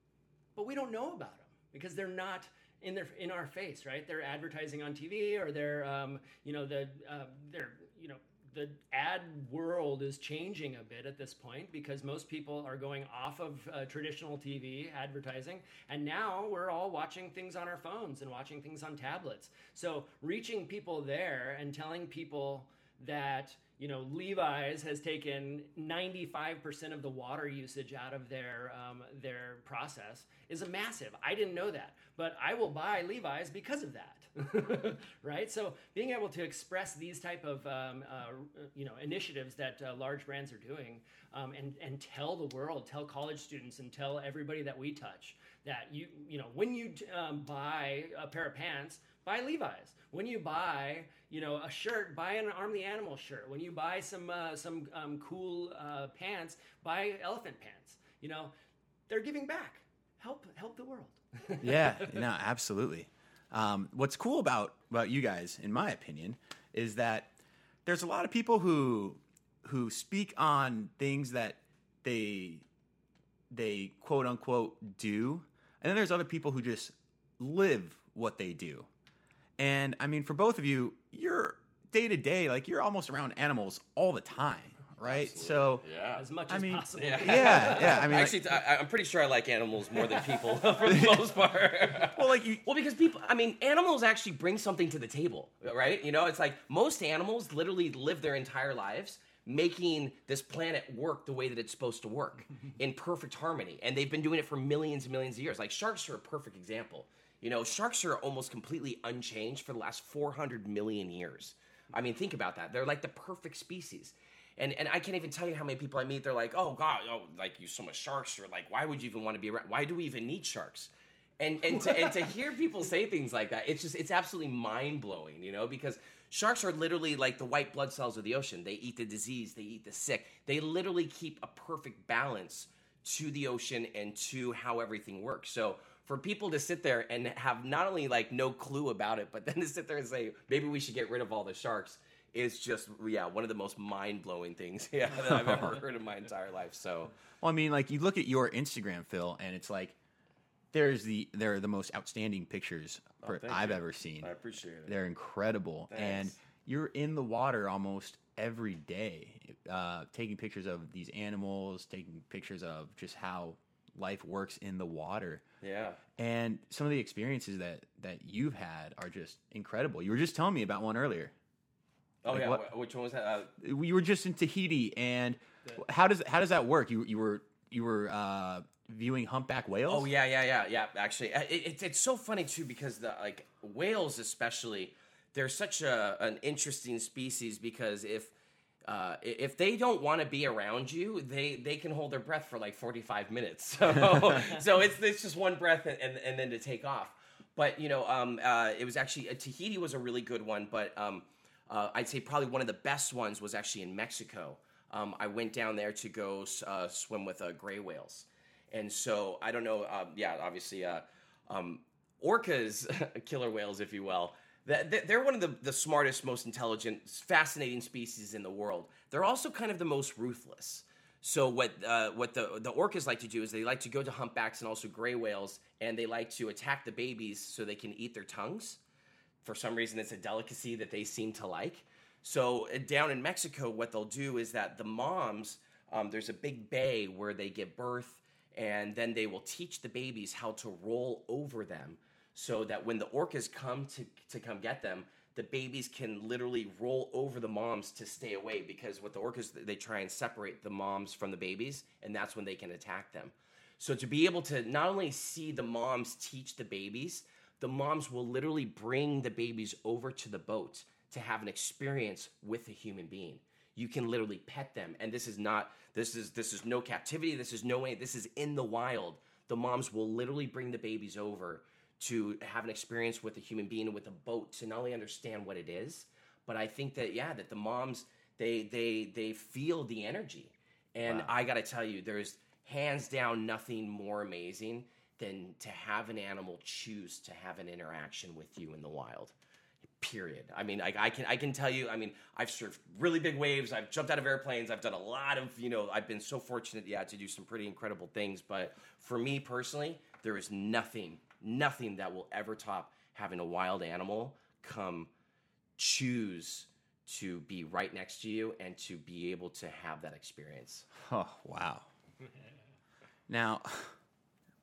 but we don't know about them because they're not in their in our face, right? They're advertising on T V, or they're um, you know the uh, they're you know the ad world is changing a bit at this point because most people are going off of uh, traditional T V advertising, and now we're all watching things on our phones and watching things on tablets. So reaching people there and telling people that, you know, Levi's has taken ninety-five percent of the water usage out of their um, their process is a massive. I didn't know that, but I will buy Levi's because of that, right? So being able to express these type of um, uh, you know initiatives that uh, large brands are doing, um, and and tell the world, tell college students, and tell everybody that we touch that you you know when you um, buy a pair of pants, buy Levi's. When you buy, you know, a shirt, buy an Arm the Animal shirt. When you buy some uh, some um, cool uh, pants, buy elephant pants. You know, they're giving back. Help help the world. Yeah, no, absolutely. Um, what's cool about about you guys, in my opinion, is that there's a lot of people who who speak on things that they they quote unquote do, and then there's other people who just live what they do. And I mean, for both of you, you're day to day, like you're almost around animals all the time, right? Absolutely. So Yeah. As much I as mean, possible. Yeah. yeah, yeah. I mean, Actually, like, I, I'm pretty sure I like animals more than people for the most part. well, like you, Well, because people, I mean, animals actually bring something to the table, right? You know, it's like most animals literally live their entire lives making this planet work the way that it's supposed to work in perfect harmony. And they've been doing it for millions and millions of years. Like sharks are a perfect example. You know, sharks are almost completely unchanged for the last four hundred million years. I mean, think about that. They're like the perfect species. And and I can't even tell you how many people I meet. They're like, oh, God, oh, like you so much sharks. Or like, why would you even want to be around? Why do we even need sharks? And and to, and to hear people say things like that, it's just, it's absolutely mind-blowing, you know, because sharks are literally like the white blood cells of the ocean. They eat the disease. They eat the sick. They literally keep a perfect balance to the ocean and to how everything works. So for people to sit there and have not only like no clue about it, but then to sit there and say, maybe we should get rid of all the sharks is just, yeah, one of the most mind-blowing things yeah, that I've ever heard in my entire life. So, well, I mean, like you look at your Instagram, Phil, and it's like there's the there are the most outstanding pictures Oh, for, thank I've you. ever seen. I appreciate it. They're incredible, Thanks. and you're in the water almost every day, uh, taking pictures of these animals, taking pictures of just how life works in the water. Yeah. And some of the experiences that that you've had are just incredible. You were just telling me about one earlier. Oh, Like yeah. what- wh- Which one was that? Uh, You were just in Tahiti, and how does how does that work? You you were you were uh, viewing humpback whales. Oh yeah, yeah, yeah, yeah. Actually, Uh, it, it's it's so funny too because the like whales especially, they're such a an interesting species because if uh, i- if they don't want to be around you, they they can hold their breath for like forty-five minutes. So so it's it's just one breath and, and and then to take off. But you know, um, uh, it was actually uh, Tahiti was a really good one, but um, uh, I'd say probably one of the best ones was actually in Mexico. Um, I went down there to go uh, swim with uh, gray whales. And so I don't know. Um, yeah, obviously, uh, um, orcas, killer whales, if you will. That they're one of the, the smartest, most intelligent, fascinating species in the world. They're also kind of the most ruthless. So what uh, what the the orcas like to do is they like to go to humpbacks and also gray whales, and they like to attack the babies so they can eat their tongues. For some reason, it's a delicacy that they seem to like. So uh, down in Mexico, what they'll do is that the moms, um, there's a big bay where they give birth. And then they will teach the babies how to roll over them so that when the orcas come to, to come get them, the babies can literally roll over the moms to stay away because with the orcas, they try and separate the moms from the babies, and that's when they can attack them. So to be able to not only see the moms teach the babies, the moms will literally bring the babies over to the boat to have an experience with a human being. You can literally pet them, and this is not this is this is no captivity. This is no way. This is in the wild. The moms will literally bring the babies over to have an experience with a human being and with a boat to not only understand what it is, but I think that yeah, that the moms they they they feel the energy, and Wow. I got to tell you, there's hands down nothing more amazing than to have an animal choose to have an interaction with you in the wild. Period. I mean, I, I can I can tell you. I mean, I've surfed really big waves. I've jumped out of airplanes. I've done a lot of you know. I've been so fortunate, yeah, to do some pretty incredible things. But for me personally, there is nothing, nothing that will ever top having a wild animal come choose to be right next to you and to be able to have that experience. Oh, wow. Now,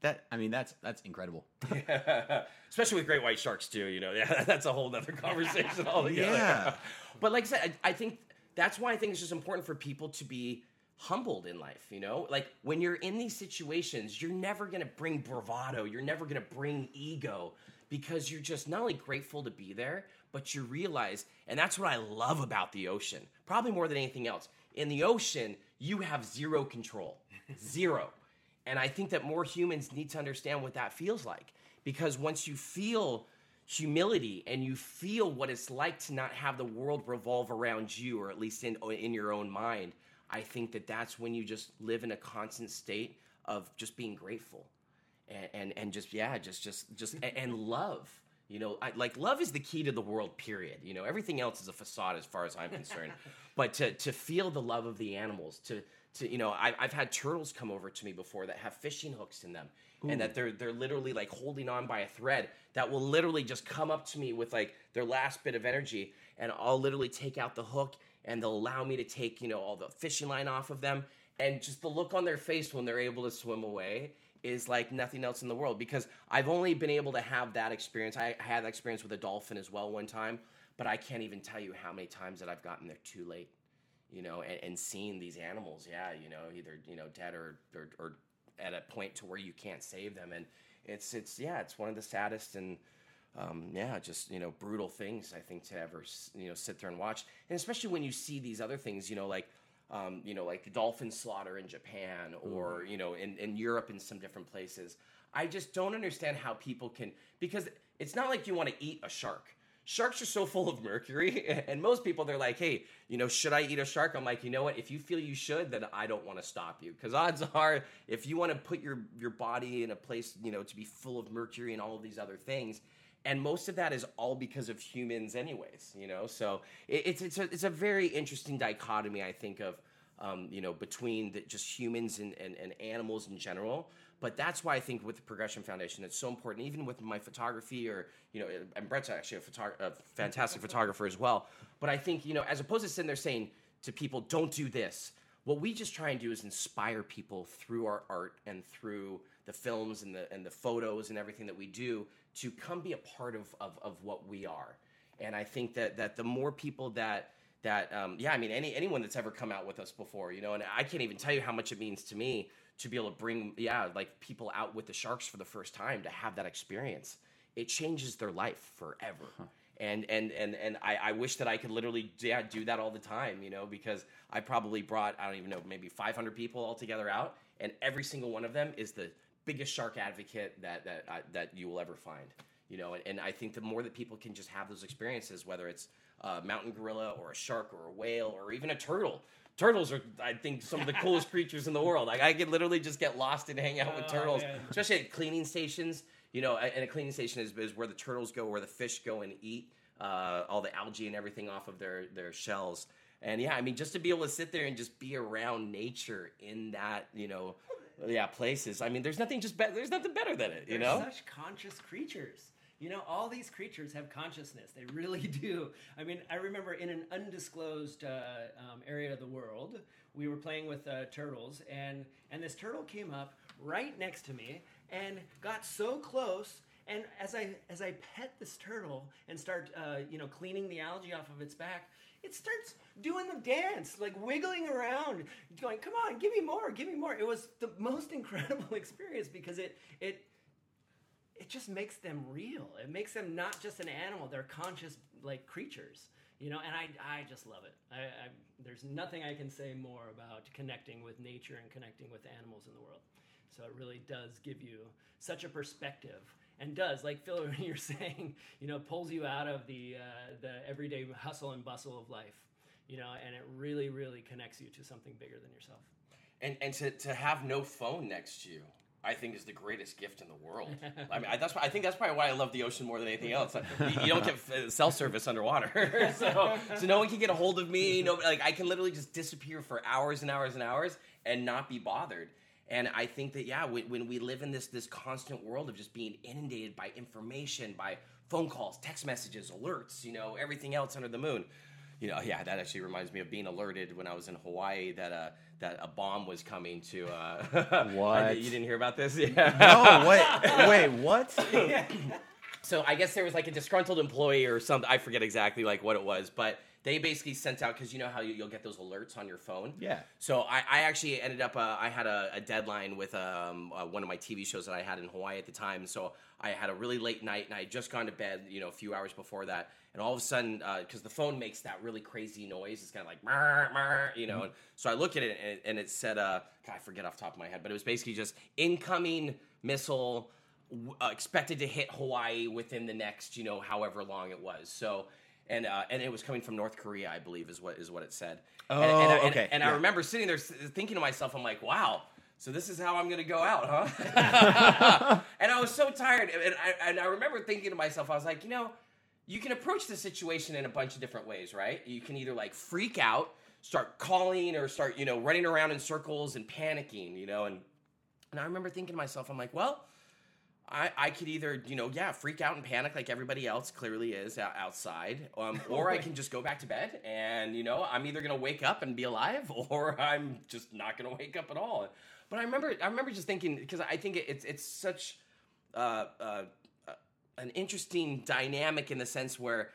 That I mean, that's that's incredible. Especially with great white sharks too. You know, yeah, that's a whole other conversation altogether. Yeah. But like I said, I, I think that's why I think it's just important for people to be humbled in life. You know, like when you're in these situations, you're never gonna bring bravado. You're never gonna bring ego because you're just not only grateful to be there, but you realize, and that's what I love about the ocean, probably more than anything else. In the ocean, you have zero control, zero. And I think that more humans need to understand what that feels like. Because once you feel humility and you feel what it's like to not have the world revolve around you, or at least in, in your own mind, I think that that's when you just live in a constant state of just being grateful. And, and, and just, yeah, just, just, just, and, and love. You know, I, like love is the key to the world, period. You know, everything else is a facade as far as I'm concerned. But to to feel the love of the animals, to, to you know, I, I've had turtles come over to me before that have fishing hooks in them. Ooh. And that they're they're literally like holding on by a thread that will literally just come up to me with like their last bit of energy. And I'll literally take out the hook and they'll allow me to take, you know, all the fishing line off of them. And just the look on their face when they're able to swim away is like nothing else in the world, because I've only been able to have that experience. I, I had that experience with a dolphin as well one time, but I can't even tell you how many times that I've gotten there too late, you know, and, and seeing these animals, yeah, you know, either, you know, dead or, or, or at a point to where you can't save them. And it's, it's, yeah, it's one of the saddest and, um, yeah, just, you know, brutal things, I think, to ever, you know, sit there and watch. And especially when you see these other things, you know, like, Um, you know, like the dolphin slaughter in Japan, or, you know, in, in Europe in some different places. I just don't understand how people can, because it's not like you want to eat a shark. Sharks are so full of mercury, and most people, they're like, hey, you know, should I eat a shark? I'm like, you know what? If you feel you should, then I don't want to stop you. Because odds are, if you want to put your, your body in a place, you know, to be full of mercury and all of these other things, and most of that is all because of humans anyways, you know? So it, it's it's a, it's a very interesting dichotomy, I think, of, um, you know, between the, just humans and, and, and animals in general. But that's why I think with the Progression Foundation, it's so important, even with my photography, or, you know, and Brett's actually a, photog- a fantastic photographer as well. But I think, you know, as opposed to sitting there saying to people, don't do this, what we just try and do is inspire people through our art and through the films and the and the photos and everything that we do to come be a part of, of, of what we are. And I think that, that the more people that, that um, yeah, I mean, any anyone that's ever come out with us before, you know, and I can't even tell you how much it means to me to be able to bring, yeah, like people out with the sharks for the first time, to have that experience. It changes their life forever. Huh. And and and and I, I wish that I could literally yeah, do that all the time, you know, because I probably brought, I don't even know, maybe five hundred people all together out, and every single one of them is the biggest shark advocate that that uh, that you will ever find, you know. And, and I think the more that people can just have those experiences, whether it's a mountain gorilla or a shark or a whale or even a turtle. Turtles are, I think, some of the coolest creatures in the world. Like, I could literally just get lost and hang out with oh, turtles, man. Especially at cleaning stations. You know, and a cleaning station is, is where the turtles go, where the fish go and eat uh, all the algae and everything off of their, their shells. And yeah, I mean, just to be able to sit there and just be around nature in that, you know, yeah, places. I mean, there's nothing just be- there's nothing better than it, you They're know? Such conscious creatures. You know, all these creatures have consciousness. They really do. I mean, I remember in an undisclosed uh, um, area of the world, we were playing with uh, turtles, and, and this turtle came up right next to me and got so close. And as I as I pet this turtle and start, uh, you know, cleaning the algae off of its back, it starts doing the dance, like wiggling around, going, "Come on, give me more, give me more." It was the most incredible experience because it it. It just makes them real. It makes them not just an animal; they're conscious, like creatures, you know. And I, I just love it. I, I, there's nothing I can say more about connecting with nature and connecting with animals in the world. So it really does give you such a perspective, and does, like Phil, you're saying, you know, pulls you out of the uh, the everyday hustle and bustle of life, you know, and it really, really connects you to something bigger than yourself. And and to to have no phone next to you, I think is the greatest gift in the world. I mean, I, that's why, I think that's probably why I love the ocean more than anything else. You, you don't get cell service underwater, so so no one can get a hold of me. No, like I can literally just disappear for hours and hours and hours and not be bothered. And I think that yeah, when, when we live in this this constant world of just being inundated by information, by phone calls, text messages, alerts, you know, everything else under the moon. you know, yeah, that actually reminds me of being alerted when I was in Hawaii that uh, that a bomb was coming to. Uh, What? You didn't hear about this? Yeah. No, wait, wait, what? So I guess there was like a disgruntled employee or something. I forget exactly like what it was, but they basically sent out, because you know how you, you'll get those alerts on your phone. Yeah. So I, I actually ended up. Uh, I had a, a deadline with um, uh, one of my T V shows that I had in Hawaii at the time. So I had a really late night, and I had just gone to bed, you know, a few hours before that. And all of a sudden, because uh, the phone makes that really crazy noise, it's kind of like, "Mrr, mrr," you know. Mm-hmm. And so I look at it, and, and it said, uh, God, I forget off the top of my head, but it was basically just incoming missile. Uh, expected to hit Hawaii within the next, you know, however long it was. So, and uh, and it was coming from North Korea, I believe, is what is what it said. Oh, and, and, I, okay. And, and yeah. I remember sitting there thinking to myself, I'm like, wow, so this is how I'm going to go out, huh? And I was so tired. And I, and I remember thinking to myself, I was like, you know, you can approach the situation in a bunch of different ways, right? You can either like freak out, start calling, or start, you know, running around in circles and panicking, you know. And and I remember thinking to myself, I'm like, well, I, I could either, you know, yeah, freak out and panic like everybody else clearly is outside, um, or I can just go back to bed and, you know, I'm either going to wake up and be alive, or I'm just not going to wake up at all. But I remember, I remember just thinking, because I think it's it's such uh, uh, an interesting dynamic in the sense where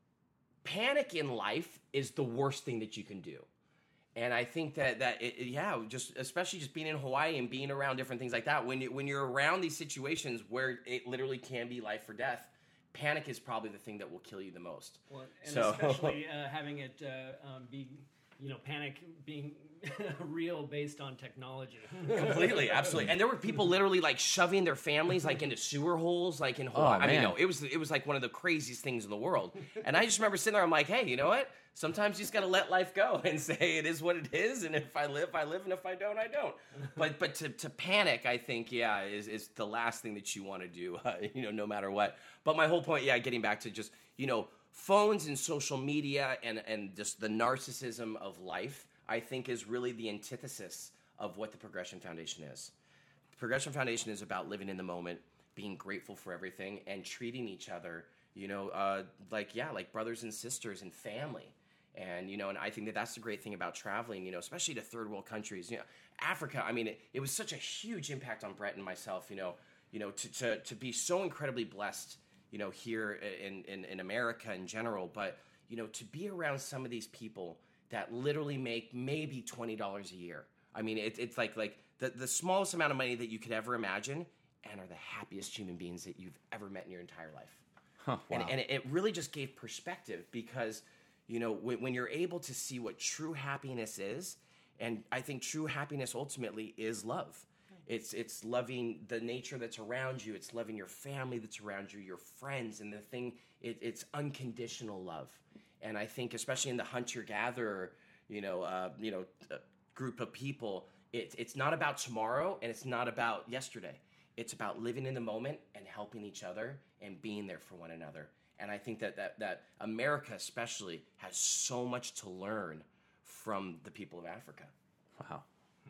panic in life is the worst thing that you can do. And I think that, that it, yeah, just especially just being in Hawaii and being around different things like that, when, you, when you're around these situations where it literally can be life or death, panic is probably the thing that will kill you the most. Well, and So- especially uh, having it uh, um, be, you know, panic being real based on technology. Completely, absolutely. And there were people literally like shoving their families like into sewer holes, like in Hawaii. Oh, I mean, man. no, it was it was like one of the craziest things in the world. And I just remember sitting there, I'm like, hey, you know what? Sometimes you just gotta let life go and say it is what it is. And if I live, I live, and if I don't, I don't. But but to, to panic, I think, yeah, is is the last thing that you want to do, uh, you know, no matter what. But my whole point, yeah, getting back to just, you know, phones and social media and and just the narcissism of life, I think is really the antithesis of what the Progression Foundation is. The Progression Foundation is about living in the moment, being grateful for everything, and treating each other, you know, uh, like, yeah, like brothers and sisters and family. And, you know, and I think that that's the great thing about traveling, you know, especially to third world countries. You know, Africa, I mean, it, it was such a huge impact on Brett and myself, you know, you know, to, to, to be so incredibly blessed, you know, here in, in, in America in general. But, you know, to be around some of these people that literally make maybe twenty dollars a year. I mean, it, it's like like the, the smallest amount of money that you could ever imagine, and are the happiest human beings that you've ever met in your entire life. Huh, wow. And, and it really just gave perspective because, you know, when, when you're able to see what true happiness is, and I think true happiness ultimately is love. It's it's loving the nature that's around you. It's loving your family that's around you, your friends, and the thing, it, it's unconditional love. And I think, especially in the hunter-gatherer, you know, uh, you know, uh, group of people, it, it's not about tomorrow and it's not about yesterday. It's about living in the moment and helping each other and being there for one another. And I think that that, that America especially has so much to learn from the people of Africa. Wow.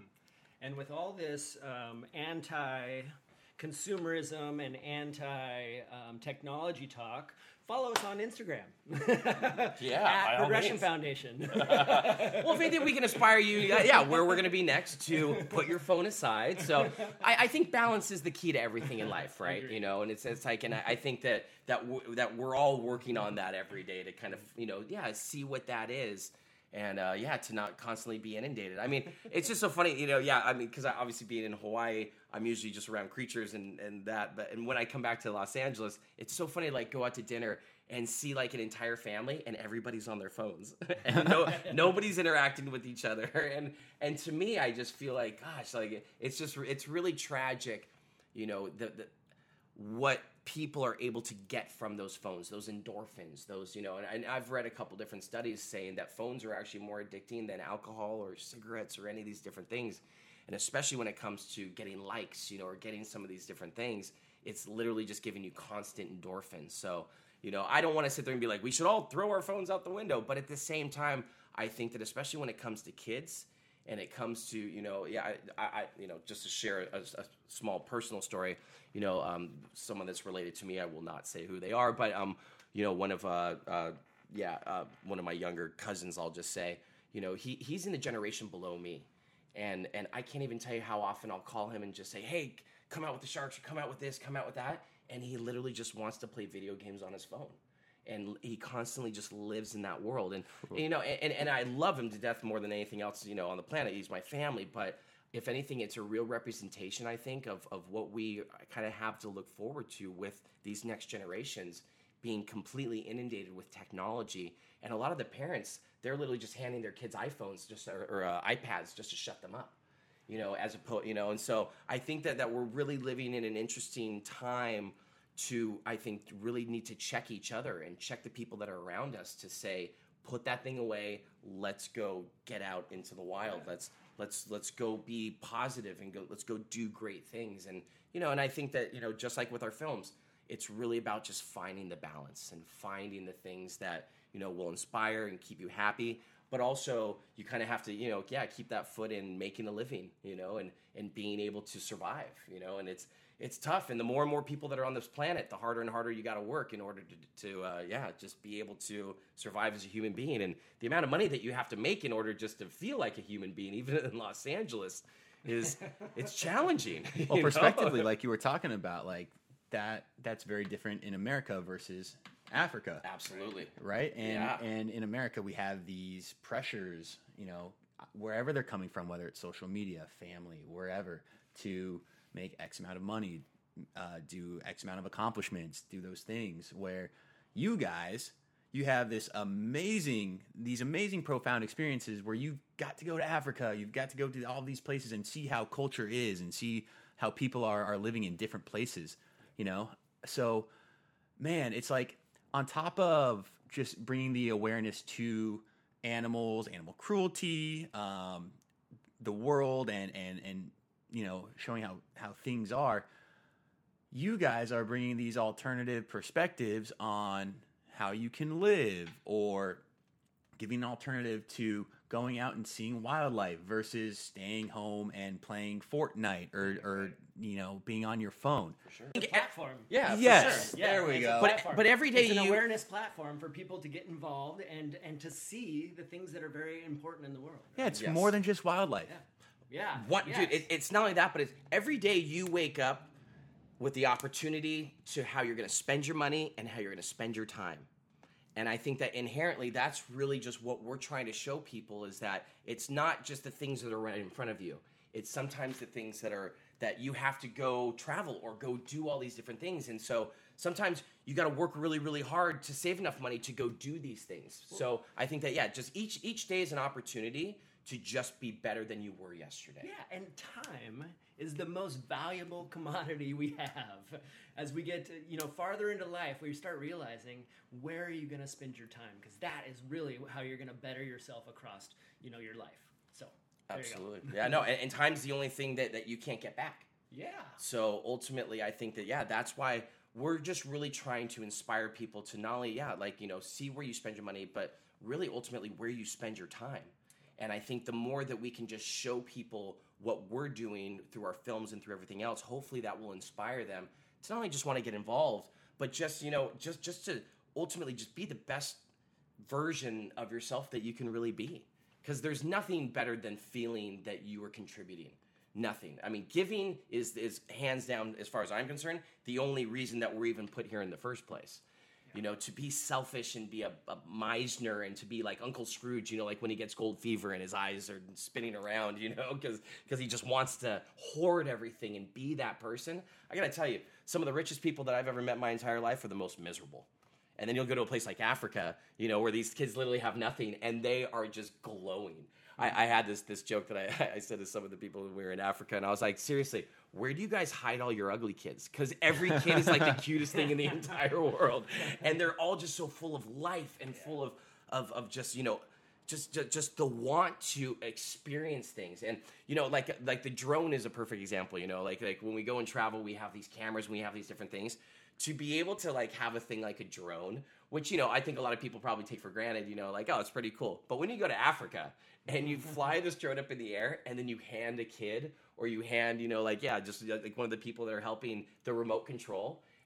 And with all this um, anti-consumerism and anti-technology talk, follow us on Instagram. Yeah, at by all Progression means. Foundation. Well, if anything, we can inspire you. Yeah, yeah, where we're going to be next to put your phone aside. So I, I think balance is the key to everything in life, right? You know, and it's it's like, and I, I think that that w- that we're all working on that every day to kind of, you know, yeah, see what that is. And, uh, yeah, to not constantly be inundated. I mean, it's just so funny, you know, yeah, I mean, because obviously being in Hawaii, I'm usually just around creatures and, and that. But and when I come back to Los Angeles, it's so funny to, like, go out to dinner and see, like, an entire family and everybody's on their phones. And no, nobody's interacting with each other. And and to me, I just feel like, gosh, like, it's just, it's really tragic, you know, the, the what people are able to get from those phones, those endorphins, those, you know, and, and I've read a couple different studies saying that phones are actually more addicting than alcohol or cigarettes or any of these different things. And especially when it comes to getting likes, you know, or getting some of these different things, it's literally just giving you constant endorphins. So, you know, I don't want to sit there and be like, we should all throw our phones out the window. But at the same time, I think that especially when it comes to kids and it comes to, you know, yeah, I, I you know, just to share a, a small personal story, you know, um, someone that's related to me, I will not say who they are, but, um, you know, one of uh, uh, yeah, uh, one of my younger cousins, I'll just say, you know, he he's in the generation below me, and and I can't even tell you how often I'll call him and just say, hey, come out with the Sharks, or come out with this, come out with that, and he literally just wants to play video games on his phone. And he constantly just lives in that world. And, and you know, and, and I love him to death more than anything else, you know, on the planet. He's my family. But if anything, it's a real representation, I think, of, of what we kind of have to look forward to with these next generations being completely inundated with technology. And a lot of the parents, they're literally just handing their kids iPhones just or, or uh, iPads just to shut them up, you know, as opposed, you know. And so I think that, that we're really living in an interesting time to, I think, really need to check each other and check the people that are around us to say, put that thing away. Let's go get out into the wild. Let's let's let's go be positive and go. Let's go do great things. And you know, and I think that, you know, just like with our films, it's really about just finding the balance and finding the things that, you know, will inspire and keep you happy. But also, you kind of have to, you know, yeah, keep that foot in making a living, you know, and and being able to survive, you know, and it's. It's tough, and the more and more people that are on this planet, the harder and harder you got to work in order to, to uh, yeah, just be able to survive as a human being. And the amount of money that you have to make in order just to feel like a human being, even in Los Angeles, is it's challenging. Well, you prospectively, know? like you were talking about, like that that's very different in America versus Africa. Absolutely. Right? And Yeah. and in America we have these pressures, you know, wherever they're coming from, whether it's social media, family, wherever, to make X amount of money, uh, do X amount of accomplishments, do those things, where you guys, you have this amazing, these amazing profound experiences where you've got to go to Africa, you've got to go to all these places and see how culture is and see how people are, are living in different places, you know? So, man, it's like on top of just bringing the awareness to animals, animal cruelty, um, the world, and, and, and, you know, showing how, how things are, you guys are bringing these alternative perspectives on how you can live, or giving an alternative to going out and seeing wildlife versus staying home and playing Fortnite or, or you know, being on your phone. For sure. It's a platform. Yeah, for Yes. sure. There we it's a go. But- platform. but every day it's an you- awareness platform for people to get involved and and to see the things that are very important in the world. Yeah, it's Yes. more than just wildlife. Yeah. Yeah. What, yes. dude? It, it's not only that, but it's every day you wake up with the opportunity to how you're going to spend your money and how you're going to spend your time. And I think that inherently, that's really just what we're trying to show people, is that it's not just the things that are right in front of you. It's sometimes the things that are that you have to go travel or go do all these different things. And so sometimes you got to work really, really hard to save enough money to go do these things. So I think that, yeah, just each each day is an opportunity to just be better than you were yesterday. Yeah, and time is the most valuable commodity we have. As we get, you know, farther into life, we start realizing, where are you going to spend your time? Because that is really how you're going to better yourself across, you know, your life. So, there you go. Absolutely. Yeah, no, and, and time's the only thing that, that you can't get back. Yeah. So ultimately, I think that, yeah, that's why we're just really trying to inspire people to not only, yeah, like, you know, see where you spend your money, but really ultimately where you spend your time. And I think the more that we can just show people what we're doing through our films and through everything else, hopefully that will inspire them to not only just want to get involved, but just, you know, just, just to ultimately just be the best version of yourself that you can really be. Because there's nothing better than feeling that you are contributing. Nothing. I mean, giving is, is hands down, as far as I'm concerned, the only reason that we're even put here in the first place. You know, to be selfish and be a, a Meisner and to be like Uncle Scrooge, you know, like when he gets gold fever and his eyes are spinning around, you know, because because he just wants to hoard everything and be that person. I got to tell you, some of the richest people that I've ever met my entire life are the most miserable. And then you'll go to a place like Africa, you know, where these kids literally have nothing and they are just glowing. I, I had this this joke that I, I said to some of the people when we were in Africa, and I was like, seriously, where do you guys hide all your ugly kids? Because every kid is like the cutest thing in the entire world. And they're all just so full of life and full of, of, of just, you know, just, just just the want to experience things. And, you know, like like the drone is a perfect example, you know, like like when we go and travel, we have these cameras, we have these different things. To be able to like have a thing like a drone, which, you know, I think a lot of people probably take for granted, you know, like, oh, it's pretty cool. But when you go to Africa and you fly this drone up in the air and then you hand a kid or you hand, you know, like, yeah, just like one of the people that are helping the remote control,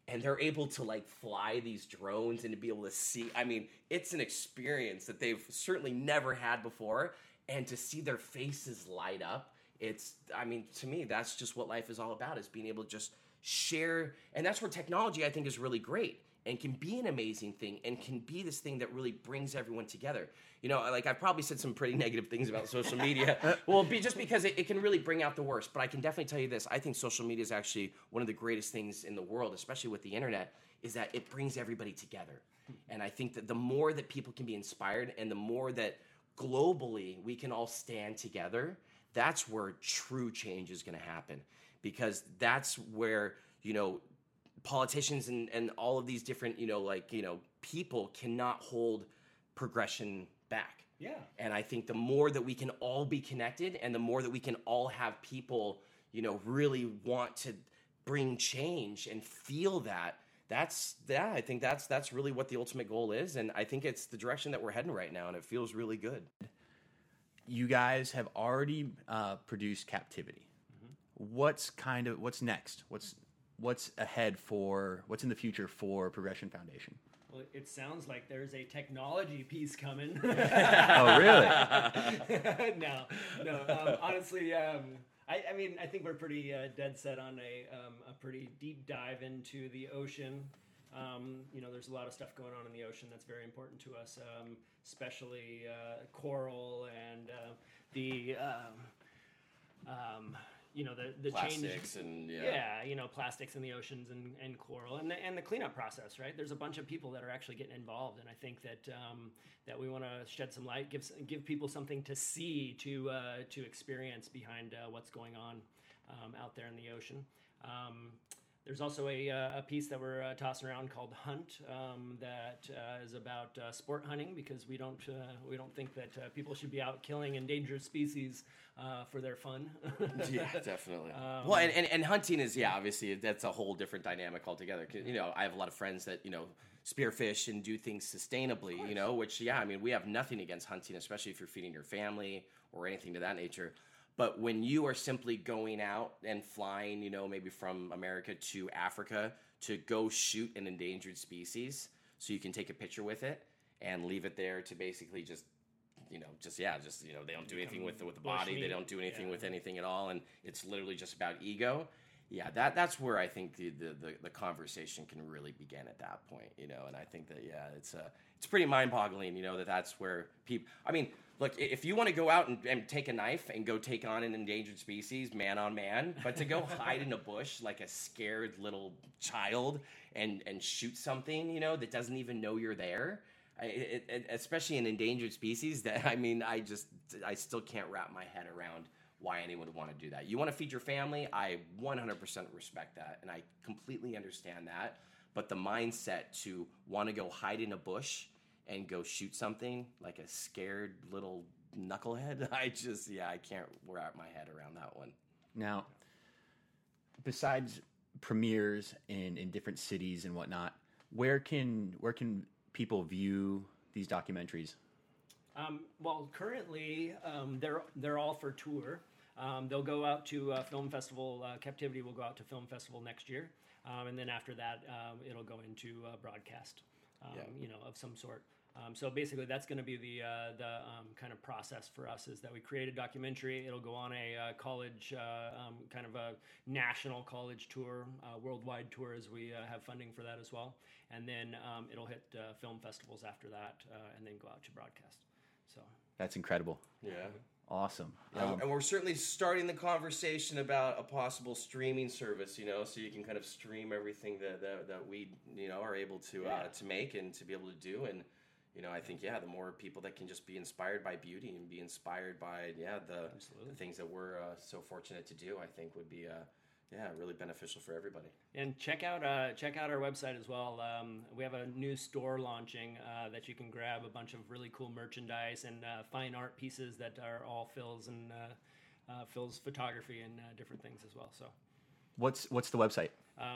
and they're able to like fly these drones and to be able to see. I mean, it's an experience that they've certainly never had before, and to see their faces light up, it's, I mean, to me, that's just what life is all about, is being able to just share. And that's where technology, I think, is really great and can be an amazing thing and can be this thing that really brings everyone together. You know, like I've probably said some pretty negative things about social media. Well, be, just because it, it can really bring out the worst. But I can definitely tell you this. I think social media is actually one of the greatest things in the world, especially with the internet, is that it brings everybody together. And I think that the more that people can be inspired and the more that globally we can all stand together, that's where true change is going to happen. Because that's where, you know, politicians and, and all of these different, you know, like, you know, people cannot hold progression back. Yeah. And I think the more that we can all be connected and the more that we can all have people, you know, really want to bring change and feel that, that's, yeah, I think that's, that's really what the ultimate goal is. And I think it's the direction that we're heading right now, and it feels really good. You guys have already uh, produced Captivity. Mm-hmm. What's kind of, what's next? What's, What's ahead for, what's in the future for Progression Foundation? Well, it sounds like there's a technology piece coming. Oh, really? no, no. Um, honestly, um, I, I mean, I think we're pretty uh, dead set on a, um, a pretty deep dive into the ocean. Um, you know, there's a lot of stuff going on in the ocean that's very important to us, um, especially uh, coral and uh, the... Um, um, you know, the, the plastics change, and yeah. yeah, you know, plastics in the oceans and, and coral and the, and the cleanup process, right? There's a bunch of people that are actually getting involved, and I think that um, that we want to shed some light, give give people something to see, to uh, to experience behind uh, what's going on um, out there in the ocean. Um, There's also a, uh, a piece that we're uh, tossing around called Hunt um, that uh, is about uh, sport hunting, because we don't uh, we don't think that uh, people should be out killing endangered species uh, for their fun. Yeah, definitely. Um, well, and, and, and hunting is, yeah, obviously that's a whole different dynamic altogether. 'Cause, you know, I have a lot of friends that, you know, spearfish and do things sustainably, you know, which, yeah, I mean, we have nothing against hunting, especially if you're feeding your family or anything to that nature. But when you are simply going out and flying, you know, maybe from America to Africa to go shoot an endangered species so you can take a picture with it and leave it there to basically just, you know, just, yeah, just, you know, they don't do anything with the, with the body. meat. They don't do anything Yeah. with anything at all. And it's literally just about ego. Yeah, that that's where I think the, the, the, the conversation can really begin at that point, you know. And I think that, yeah, it's uh, it's pretty mind-boggling, you know, that that's where people, I mean, look, if you want to go out and, and take a knife and go take on an endangered species, man on man, but to go hide in a bush like a scared little child and, and shoot something, you know, that doesn't even know you're there, I, it, it, especially an endangered species, that, I mean, I just, I still can't wrap my head around why anyone would want to do that. You want to feed your family? I one hundred percent respect that, and I completely understand that. But the mindset to want to go hide in a bush and go shoot something like a scared little knucklehead, I just, yeah, I can't wrap my head around that one. Now, besides premieres in, in different cities and whatnot, where can where can people view these documentaries? Um, well, currently um, they're they're all for tour. Um, they'll go out to uh, Film Festival. Uh, Captivity will go out to Film Festival next year, um, and then after that, um, it'll go into uh, broadcast, um, Yeah. you know, of some sort. Um, so basically, that's going to be the uh, the um, kind of process for us, is that we create a documentary. It'll go on a uh, college, uh, um, kind of a national college tour, uh, worldwide tour, as we uh, have funding for that as well. And then um, it'll hit uh, film festivals after that, uh, and then go out to broadcast. So That's incredible. Yeah. Awesome. Yeah, Um, and we're certainly starting the conversation about a possible streaming service, you know, so you can kind of stream everything that that, that we, you know, are able to Yeah. uh, to make and to be able to do. And, you know, I think, yeah, the more people that can just be inspired by beauty and be inspired by, yeah, the, Absolutely. the things that we're uh, so fortunate to do, I think would be, uh, yeah, really beneficial for everybody. And check out uh, check out our website as well. Um, we have a new store launching uh, that you can grab a bunch of really cool merchandise and uh, fine art pieces that are all Phil's and uh, uh, Phil's photography and uh, different things as well. So, what's what's the website? um,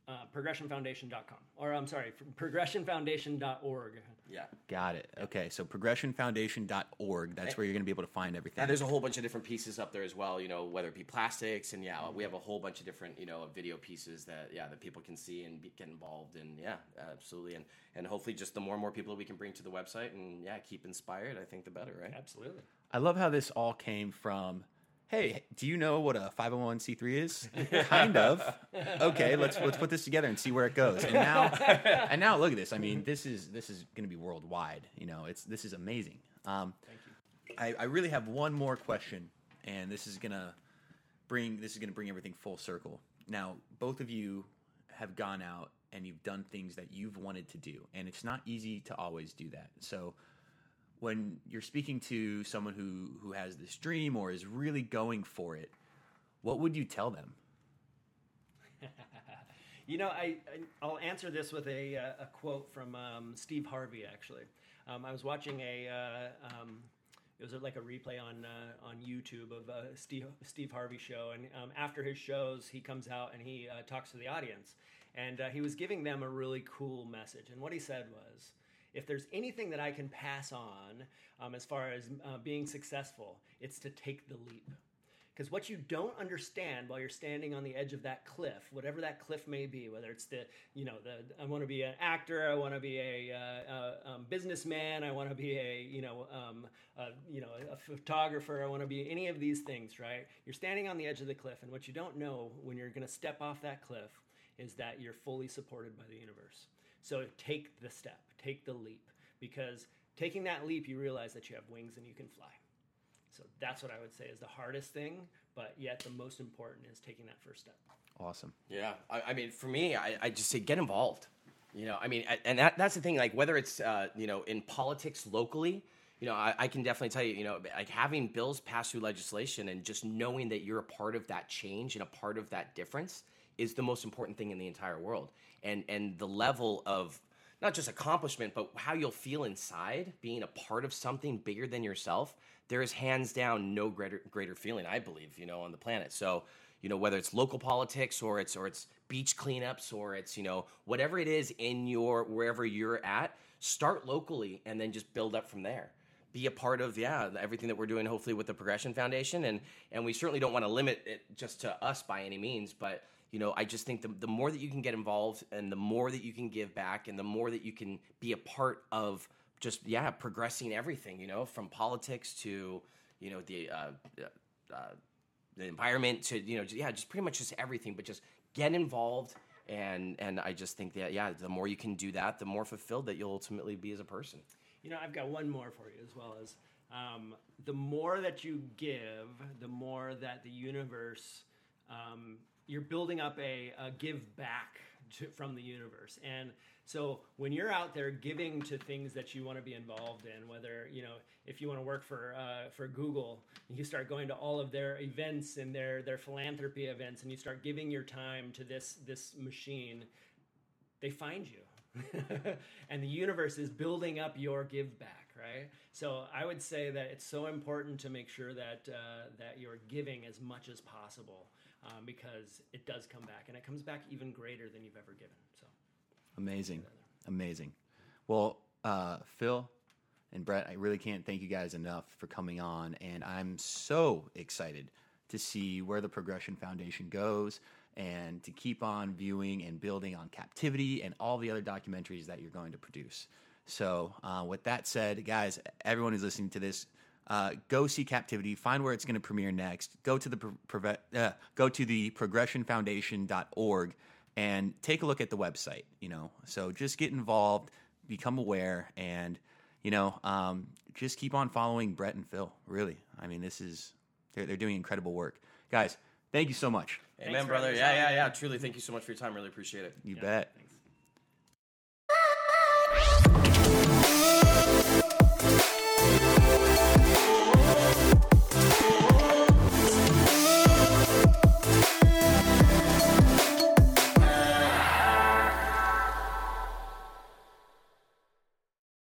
uh, progression foundation dot com. Or I'm sorry, progression foundation dot org. Yeah. Got it. Okay, so progression foundation dot org. That's where you're going to be able to find everything. And there's a whole bunch of different pieces up there as well, you know, whether it be plastics, and yeah, we have a whole bunch of different, you know, video pieces that, yeah, that people can see and be, get involved in. Yeah, absolutely. And and hopefully just the more and more people we can bring to the website and, yeah, keep inspired, I think the better, right? Absolutely. I love how this all came from, hey, do you know what a five oh one c three is? Kind of. Okay, let's let's put this together and see where it goes. And now and now look at this. I mean, this is this is going to be worldwide. You know, it's this is amazing. Um, Thank you. I, I really have one more question, and this is gonna bring this is gonna bring everything full circle. Now, both of you have gone out and you've done things that you've wanted to do, and it's not easy to always do that. So when you're speaking to someone who, who has this dream or is really going for it, what would you tell them? You know, I, I I'll answer this with a uh, a quote from um, Steve Harvey. Actually, um, I was watching a uh, um, it was like a replay on uh, on YouTube of a Steve Steve Harvey show, and um, after his shows, he comes out and he uh, talks to the audience, and uh, he was giving them a really cool message. And what he said was, if there's anything that I can pass on um, as far as uh, being successful, it's to take the leap. Because what you don't understand while you're standing on the edge of that cliff, whatever that cliff may be, whether it's the, you know, the I want to be an actor, I want to be a uh, uh, um, businessman, I want to be a, you know, um, uh, you know, a photographer, I want to be any of these things, right? You're standing on the edge of the cliff, and what you don't know when you're going to step off that cliff is that you're fully supported by the universe. So take the step, take the leap, because taking that leap, you realize that you have wings and you can fly. So that's what I would say is the hardest thing, but yet the most important is taking that first step. Awesome. Yeah, I, I mean, for me, I, I just say get involved. You know, I mean, and that, that's the thing. Like whether it's uh, you know in politics locally, you know, I, I can definitely tell you, you know, like having bills pass through legislation and just knowing that you're a part of that change and a part of that difference is the most important thing in the entire world. And and the level of not just accomplishment, but how you'll feel inside being a part of something bigger than yourself. There is hands down no greater greater feeling, I believe, you know, on the planet. So, you know, whether it's local politics or it's or it's beach cleanups or it's, you know, whatever it is in your wherever you're at, start locally and then just build up from there. Be a part of, yeah, everything that we're doing, hopefully with the Progression Foundation. And and we certainly don't want to limit it just to us by any means, but you know, I just think the, the more that you can get involved and the more that you can give back and the more that you can be a part of just, yeah, progressing everything, you know, from politics to, you know, the uh, uh, the environment to, you know, yeah, just pretty much just everything, but just get involved. And, and I just think that, yeah, the more you can do that, the more fulfilled that you'll ultimately be as a person. You know, I've got one more for you as well as um, the more that you give, the more that the universe um, you're building up a, a give back to, from the universe. And so when you're out there giving to things that you want to be involved in, whether, you know, if you want to work for uh, for Google, you start going to all of their events and their, their philanthropy events, and you start giving your time to this, this machine, they find you. And the universe is building up your give back, right? So I would say that it's so important to make sure that uh, that you're giving as much as possible. Um, because it does come back, and it comes back even greater than you've ever given. So, amazing, amazing. Well, uh, Phil and Brett, I really can't thank you guys enough for coming on, and I'm so excited to see where the Progression Foundation goes and to keep on viewing and building on Captivity and all the other documentaries that you're going to produce. So, uh, with that said, guys, everyone who's listening to this, Uh, go see Captivity. Find where it's going to premiere next. Go to the pro- uh, go to the progression foundation dot org and take a look at the website. You know, so just get involved, become aware, and you know, um, just keep on following Brett and Phil. Really, I mean, this is they're they're doing incredible work, guys. Thank you so much. Amen, brother. Yeah, yeah, yeah. Truly, thank you so much for your time. Really appreciate it. You Yeah, bet. thanks.